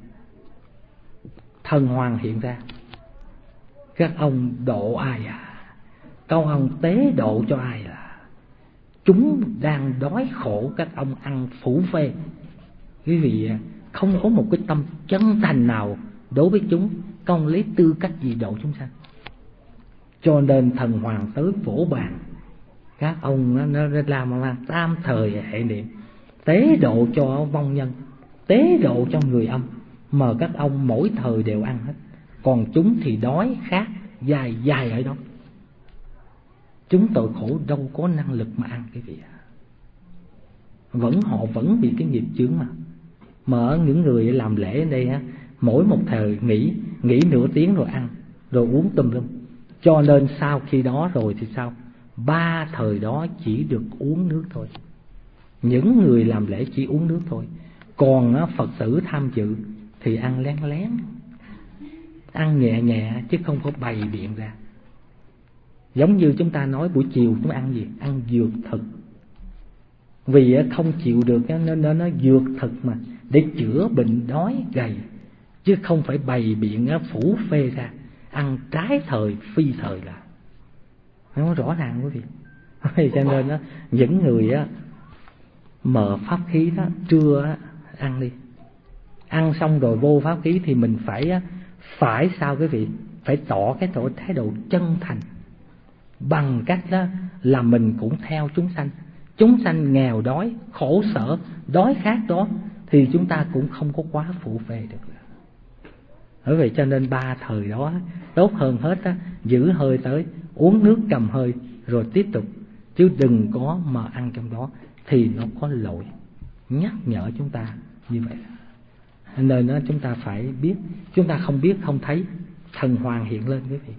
thần hoàng hiện ra. Các ông độ ai à? Các ông tế độ cho ai à? Chúng đang đói khổ, các ông ăn phủ phê. Quý vị không có một cái tâm chân thành nào đối với chúng, các ông lấy tư cách gì độ chúng sanh? Cho nên thần hoàng tới vỗ bàn. Các ông nó làm mà tam thời hệ niệm, tế độ cho vong nhân, tế độ cho người âm, mà các ông mỗi thời đều ăn hết. Còn chúng thì đói khát dài dài ở đó. Chúng tội khổ đâu có năng lực mà ăn cái gì à. Vẫn họ vẫn bị cái nghiệp chướng mà. Mà ở những người làm lễ ở đây á, mỗi một thời nghỉ nghỉ nửa tiếng rồi ăn, rồi uống tùm lum. Cho nên sau khi đó rồi thì sao? Ba thời đó chỉ được uống nước thôi. Những người làm lễ chỉ uống nước thôi. Còn á, Phật tử tham dự thì ăn lén lén, ăn nhẹ nhẹ chứ không có bày biện ra. Giống như chúng ta nói buổi chiều chúng ta ăn gì? Ăn dược thực. Vì không chịu được nên nó, nó dược thực mà, để chữa bệnh đói gầy, chứ không phải bày biện phủ phê ra. Ăn trái thời phi thời là nó rõ ràng quý vị. Cho nên đó, những người á mở pháp khí đó trưa á, ăn đi. Ăn xong rồi vô pháp khí thì mình phải phải sao quý vị? Phải tỏ cái tỏ thái độ chân thành, bằng cách đó là mình cũng theo chúng sanh. Chúng sanh nghèo đói, khổ sở, đói khát đó thì chúng ta cũng không có quá phụ phê được. Bởi vậy cho nên ba thời đó tốt hơn hết á, giữ hơi tới, uống nước cầm hơi rồi tiếp tục, chứ đừng có mà ăn trong đó thì nó có lỗi. Nhắc nhở chúng ta như vậy. Nên đó chúng ta phải biết, chúng ta không biết không thấy, thần hoàng hiện lên quý vị.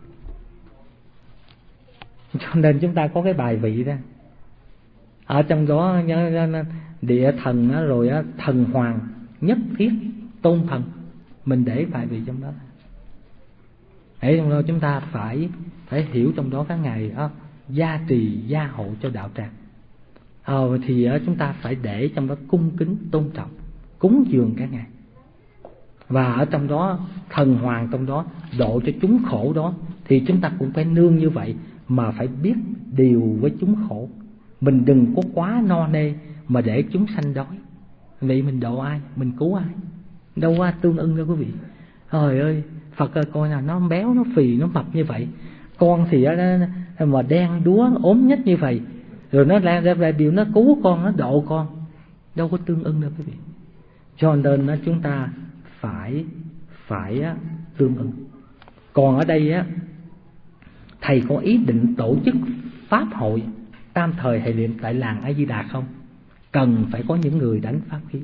Cho nên chúng ta có cái bài vị đó. Ở trong đó địa thần đó, rồi đó, thần hoàng nhất thiết tôn thần, mình để bài vị trong đó. Để trong đó chúng ta phải phải hiểu trong đó các ngày đó, gia trì gia hộ cho đạo tràng. Ờ, thì đó, chúng ta phải để trong đó cung kính tôn trọng, cúng dường các ngày. Và ở trong đó thần hoàng trong đó độ cho chúng khổ đó, thì chúng ta cũng phải nương như vậy, mà phải biết điều với chúng khổ. Mình đừng có quá no nê mà để chúng sanh đói. Vậy mình độ ai? Mình cứu ai? Đâu qua tương ưng đâu quý vị. Trời ơi, Phật ơi, coi nào nó béo, nó phì, nó mập như vậy. Con thì mà đen đúa ốm nhách như vậy, rồi nó ra ra ra biểu nó cứu con, nó độ con, đâu có tương ưng đâu quý vị. Cho nên nó chúng ta phải phải tương ưng. Còn ở đây á, thầy có ý định tổ chức pháp hội tam thời hệ niệm tại làng A Di Đà không? Cần phải có những người đánh pháp khí.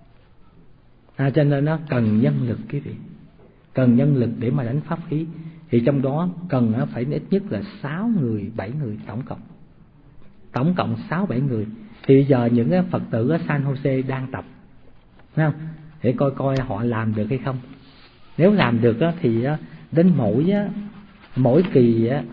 À, cho nên nó cần nhân lực quý vị, cần nhân lực để mà đánh pháp khí. Thì trong đó cần phải ít nhất là sáu người, bảy người tổng cộng. Tổng cộng sáu bảy người. Thì bây giờ những cái Phật tử ở San Jose đang tập, thấy không? Để coi coi họ làm được hay không. Nếu làm được á, thì á, đến mỗi á, mỗi kỳ á,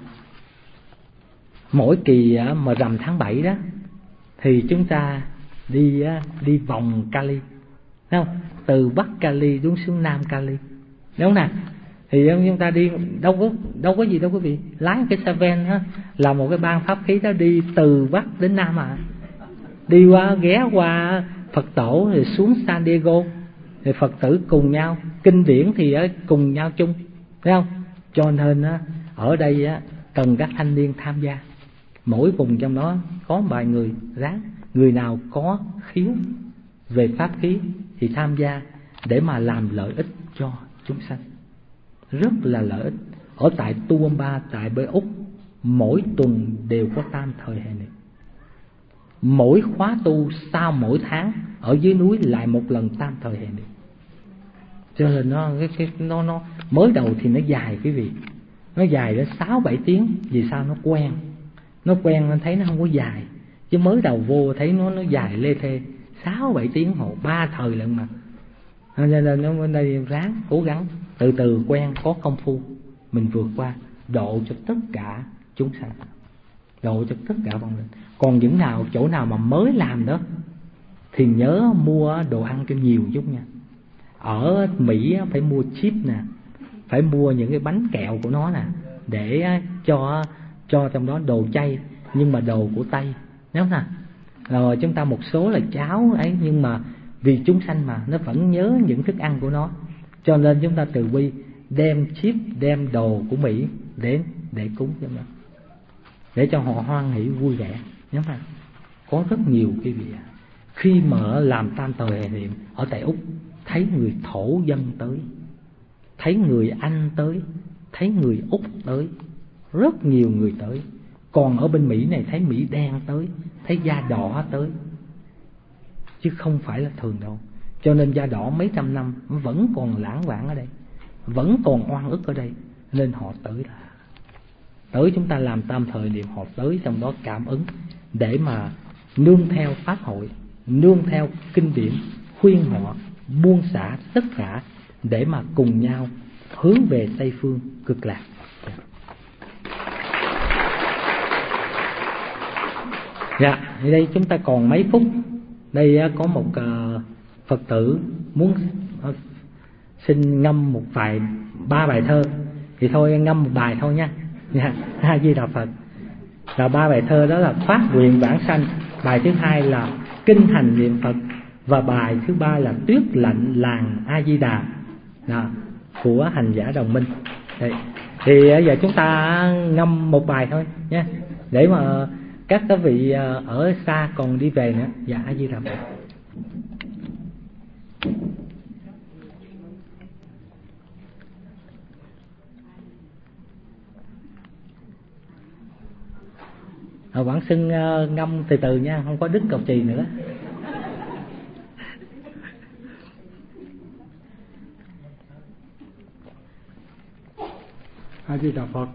mỗi kỳ á, mà rằm tháng bảy đó, thì chúng ta đi á, đi vòng Cali, thấy không? Từ Bắc Cali xuống xuống Nam Cali, đúng không nào? Thì chúng ta đi đâu có đâu có gì đâu quý vị, lái cái xe van á, là một cái ban pháp khí đó đi từ Bắc đến Nam à, đi qua ghé qua Phật tổ rồi xuống San Diego, thì Phật tử cùng nhau, kinh điển thì ở cùng nhau chung, thấy không? Cho nên á, ở đây á, cần các thanh niên tham gia. Mỗi vùng trong đó có vài người ráng, người nào có khiếu về pháp khí thì tham gia để mà làm lợi ích cho chúng sanh, rất là lợi ích. Ở tại Toowoomba, tại bên Úc, mỗi tuần đều có tam thời hệ niệm. Mỗi khóa tu sau mỗi tháng ở dưới núi lại một lần tam thời hệ niệm. Cho nên nó cái, cái nó nó mới đầu thì nó dài quý vị, nó dài đến sáu bảy tiếng. Vì sao? Nó quen, nó quen nên thấy nó không có dài. Chứ mới đầu vô thấy nó nó dài lê thê, sáu bảy tiếng hộ ba thời lận mà. Cho nên nó bên đây ráng cố gắng từ từ quen, có công phu mình vượt qua, độ cho tất cả chúng sanh, độ cho tất cả vong linh. Còn những nào chỗ nào mà mới làm đó thì nhớ mua đồ ăn cho nhiều chút nha. Ở Mỹ phải mua chip nè, phải mua những cái bánh kẹo của nó nè, để cho cho trong đó đồ chay, nhưng mà đồ của Tây, đúng không? Rồi chúng ta một số là cháo ấy, nhưng mà vì chúng sanh mà nó vẫn nhớ những thức ăn của nó, cho nên chúng ta từ bi đem chip, đem đồ của Mỹ đến để cúng cho nó, để cho họ hoan hỷ vui vẻ, đúng không? Có rất nhiều quý vị ạ. Khi mà làm tam thời hệ niệm ở tại Úc, thấy người thổ dân tới, thấy người Anh tới, thấy người Úc tới, rất nhiều người tới. Còn ở bên Mỹ này thấy Mỹ đen tới, thấy da đỏ tới, chứ không phải là thường đâu. Cho nên da đỏ mấy trăm năm vẫn còn lãng vãng ở đây, vẫn còn oan ức ở đây, nên họ tới là tới chúng ta làm tam thời niệm, họ tới trong đó cảm ứng để mà nương theo pháp hội, nương theo kinh điển, khuyên họ buông xả tất cả để mà cùng nhau hướng về Tây phương cực lạc. Dạ, thì đây chúng ta còn mấy phút. Đây có một uh, Phật tử muốn uh, xin ngâm một vài ba bài thơ, thì thôi ngâm một bài thôi nha. Dạ, A Di Đà Phật. Là ba bài thơ đó là Phát Nguyện Vãng Sanh, bài thứ hai là Kinh Hành Niệm Phật, và bài thứ ba là Tuyết Lạnh Làng A Di Đà, đó, của hành giả Đồng Minh. Đấy. Thì giờ chúng ta ngâm một bài thôi nha, để mà các các vị ở xa còn đi về nữa. Dạ, A Di Đà Phật. À, Quảng Xưng uh, ngâm từ từ nha, không có đứt cầu chì nữa. A Di Đà Phật.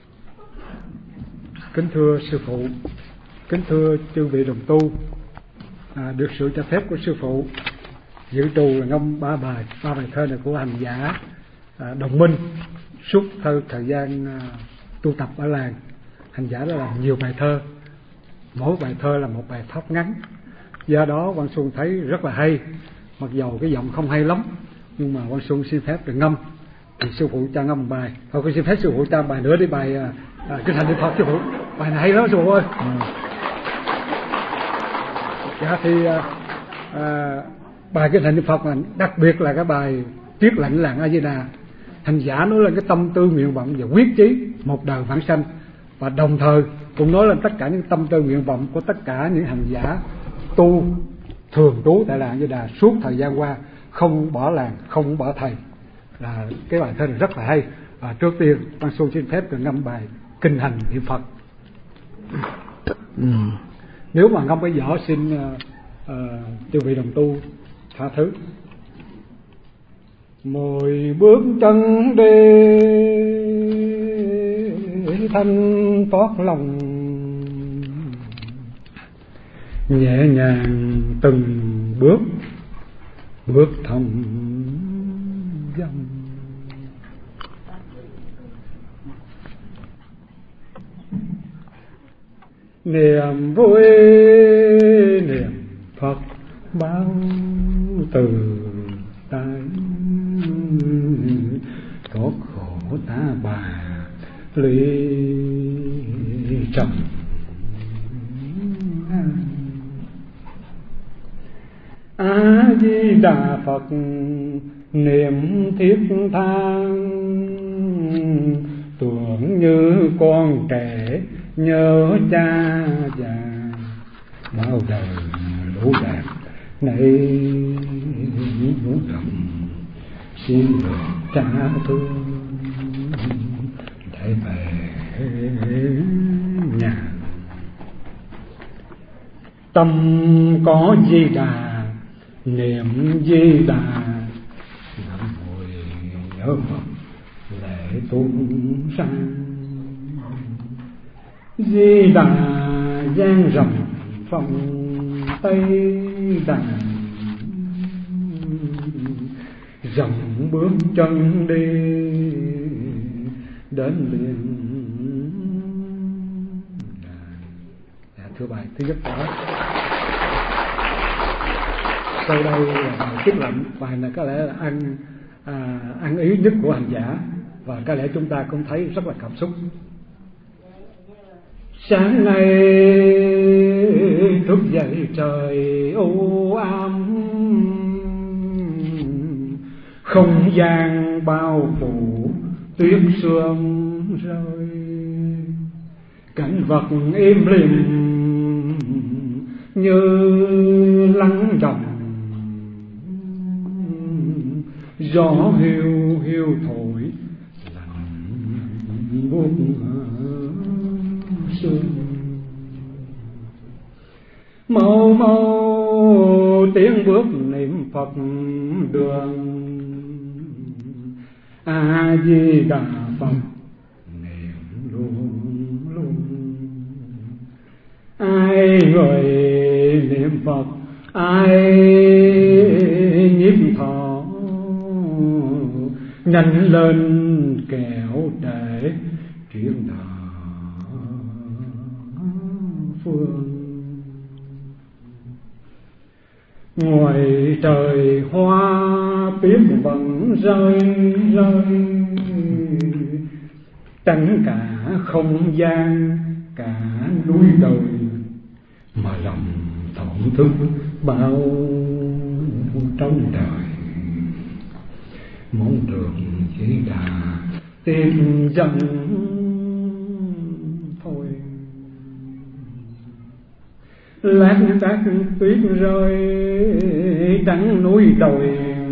Kính thưa sư phụ, kính thưa chư vị đồng tu, à, được sự cho phép của sư phụ dự trù là ngâm ba bài, ba bài thơ này của hành giả à, Đồng Minh. Suốt thơ thời gian à, tu tập ở làng, hành giả đã làm nhiều bài thơ, mỗi bài thơ là một bài pháp ngắn. Do đó Quang Xuân thấy rất là hay, mặc dầu cái giọng không hay lắm, nhưng mà Quang Xuân xin phép được ngâm, thì sư phụ cho ngâm một bài. Thôi con xin phép sư phụ cho bài nữa đi, bài à, à, Kinh Hành Niệm Phật sư phụ. Bài này hay lắm sư phụ ơi. Ừ. Dạ thì à, à, bài Kinh Hành Niệm Phật, là đặc biệt là cái bài Tuyết Lạnh Làng A Di Đà. Hành giả nói lên cái tâm tư nguyện vọng và quyết chí một đời vãng sanh, và đồng thời cũng nói lên tất cả những tâm tư nguyện vọng của tất cả những hành giả tu thường trú tại làng Di Đà suốt thời gian qua, không bỏ làng, không bỏ thầy. Là cái bài thơ này rất là hay. Và trước tiên Văn Xuân xin phép được ngâm bài kinh hành niệm Phật. Ừ. Nếu mà ngâm cái dở xin uh, uh, chư vị đồng tu tha thứ. Mỗi bước chân đi thanh thoát lòng, nhẹ nhàng từng bước bước thông dong. Niềm vui niệm Phật bao từ tại, thoát khổ ta bà ly trần. A Di Đà Phật niệm thiết tha, tưởng như con trẻ nhớ cha già, bao đời lũ đàn này lũ rồng, xin được trả thương để về nhà. Tâm có Di Đà niệm Di Đà, năm hồi nhớ Phật lễ tuôn sang. Di Đà giang rộng phong Tây Đàn, rộng bước chân đi đến liền. À, thưa bài thứ nhất đó. Sau đây là bài kết luận. Bài này có lẽ là ăn à, ăn ý nhất của hành giả, và có lẽ chúng ta cũng thấy rất là cảm xúc. Sáng nay thức dậy trời u ám, không gian bao phủ tuyết sương rơi, cảnh vật im lìm như lắng đọng, gió hiu hiu thổi lạnh buốt sương. Mau mau tiếng bước niệm Phật đường, A Di Đà Phật niệm luôn luôn. Ai người niệm Phật, ai nhiếp thọ, nhanh lên kẻo để chuyển đạo phương. Ngoài trời hoa tuyết vẫn rơi rơi, trắng cả không gian cả núi đồi, mà lòng thổn thức bao trong đời. Mong được Di Đà tìm dần thôi. Lát đác tuyết rơi trắng núi đồi,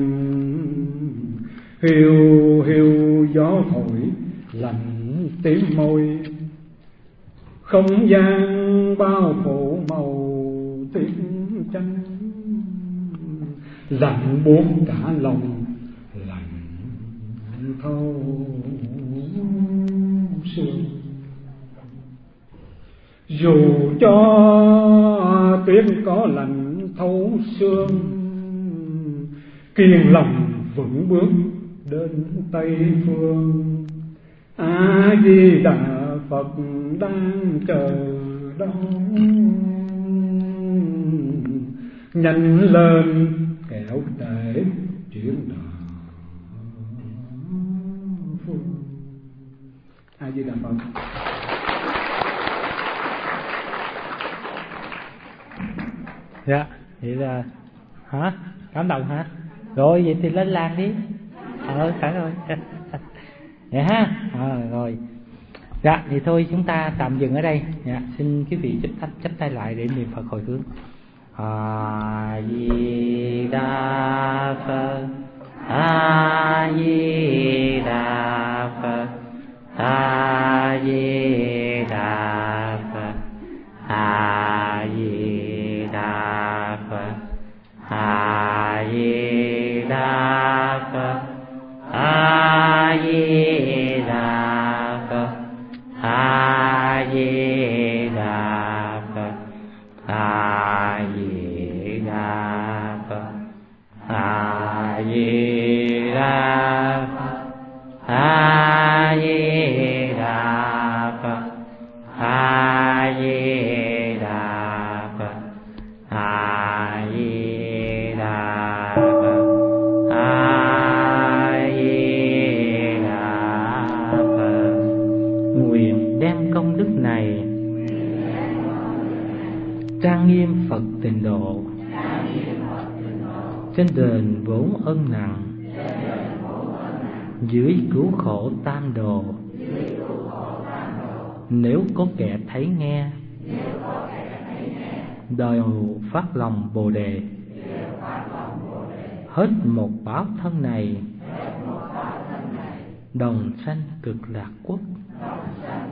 hiu hiu gió thổi lạnh tím môi, không gian bao phủ màu tuyết trắng, lạnh buốt cả lòng lạnh thấu xương. Dù cho tuyết có lạnh thấu xương, kiên lòng vững bước đến Tây phương. A Di Đà Phật đang chờ đón, nhanh lên kẻo để chuyển đạo phương. A Di Đà Phật. Dạ, vậy là hả? Cảm động hả? Rồi vậy thì lên làng đi. Ờ, phải rồi. Vậy ha. À, rồi. Dạ, thì thôi chúng ta tạm dừng ở đây. Dạ, xin quý vị chắp tay, chắp tay lại để niệm Phật hồi hướng. A Di Đà Phật, A Di Đà Phật, A Di Đà Phật, A Di Đà Phật, A Di Đà Phật, A Di Đà Phật, A Di Đà Phật, A Di Đà Phật, A Di Đà Phật, A Di Đà Phật, A Di Đà Phật, A Di Đà Phật, A Di Đà Phật. Nguyện đem công đức này trang nghiêm Phật Tịnh Độ, trên đền vốn ân nặng, dưới cứu khổ tam đồ. Nếu có kẻ thấy nghe, đều phát lòng Bồ Đề, hết một báo thân này, đồng sanh cực lạc quốc.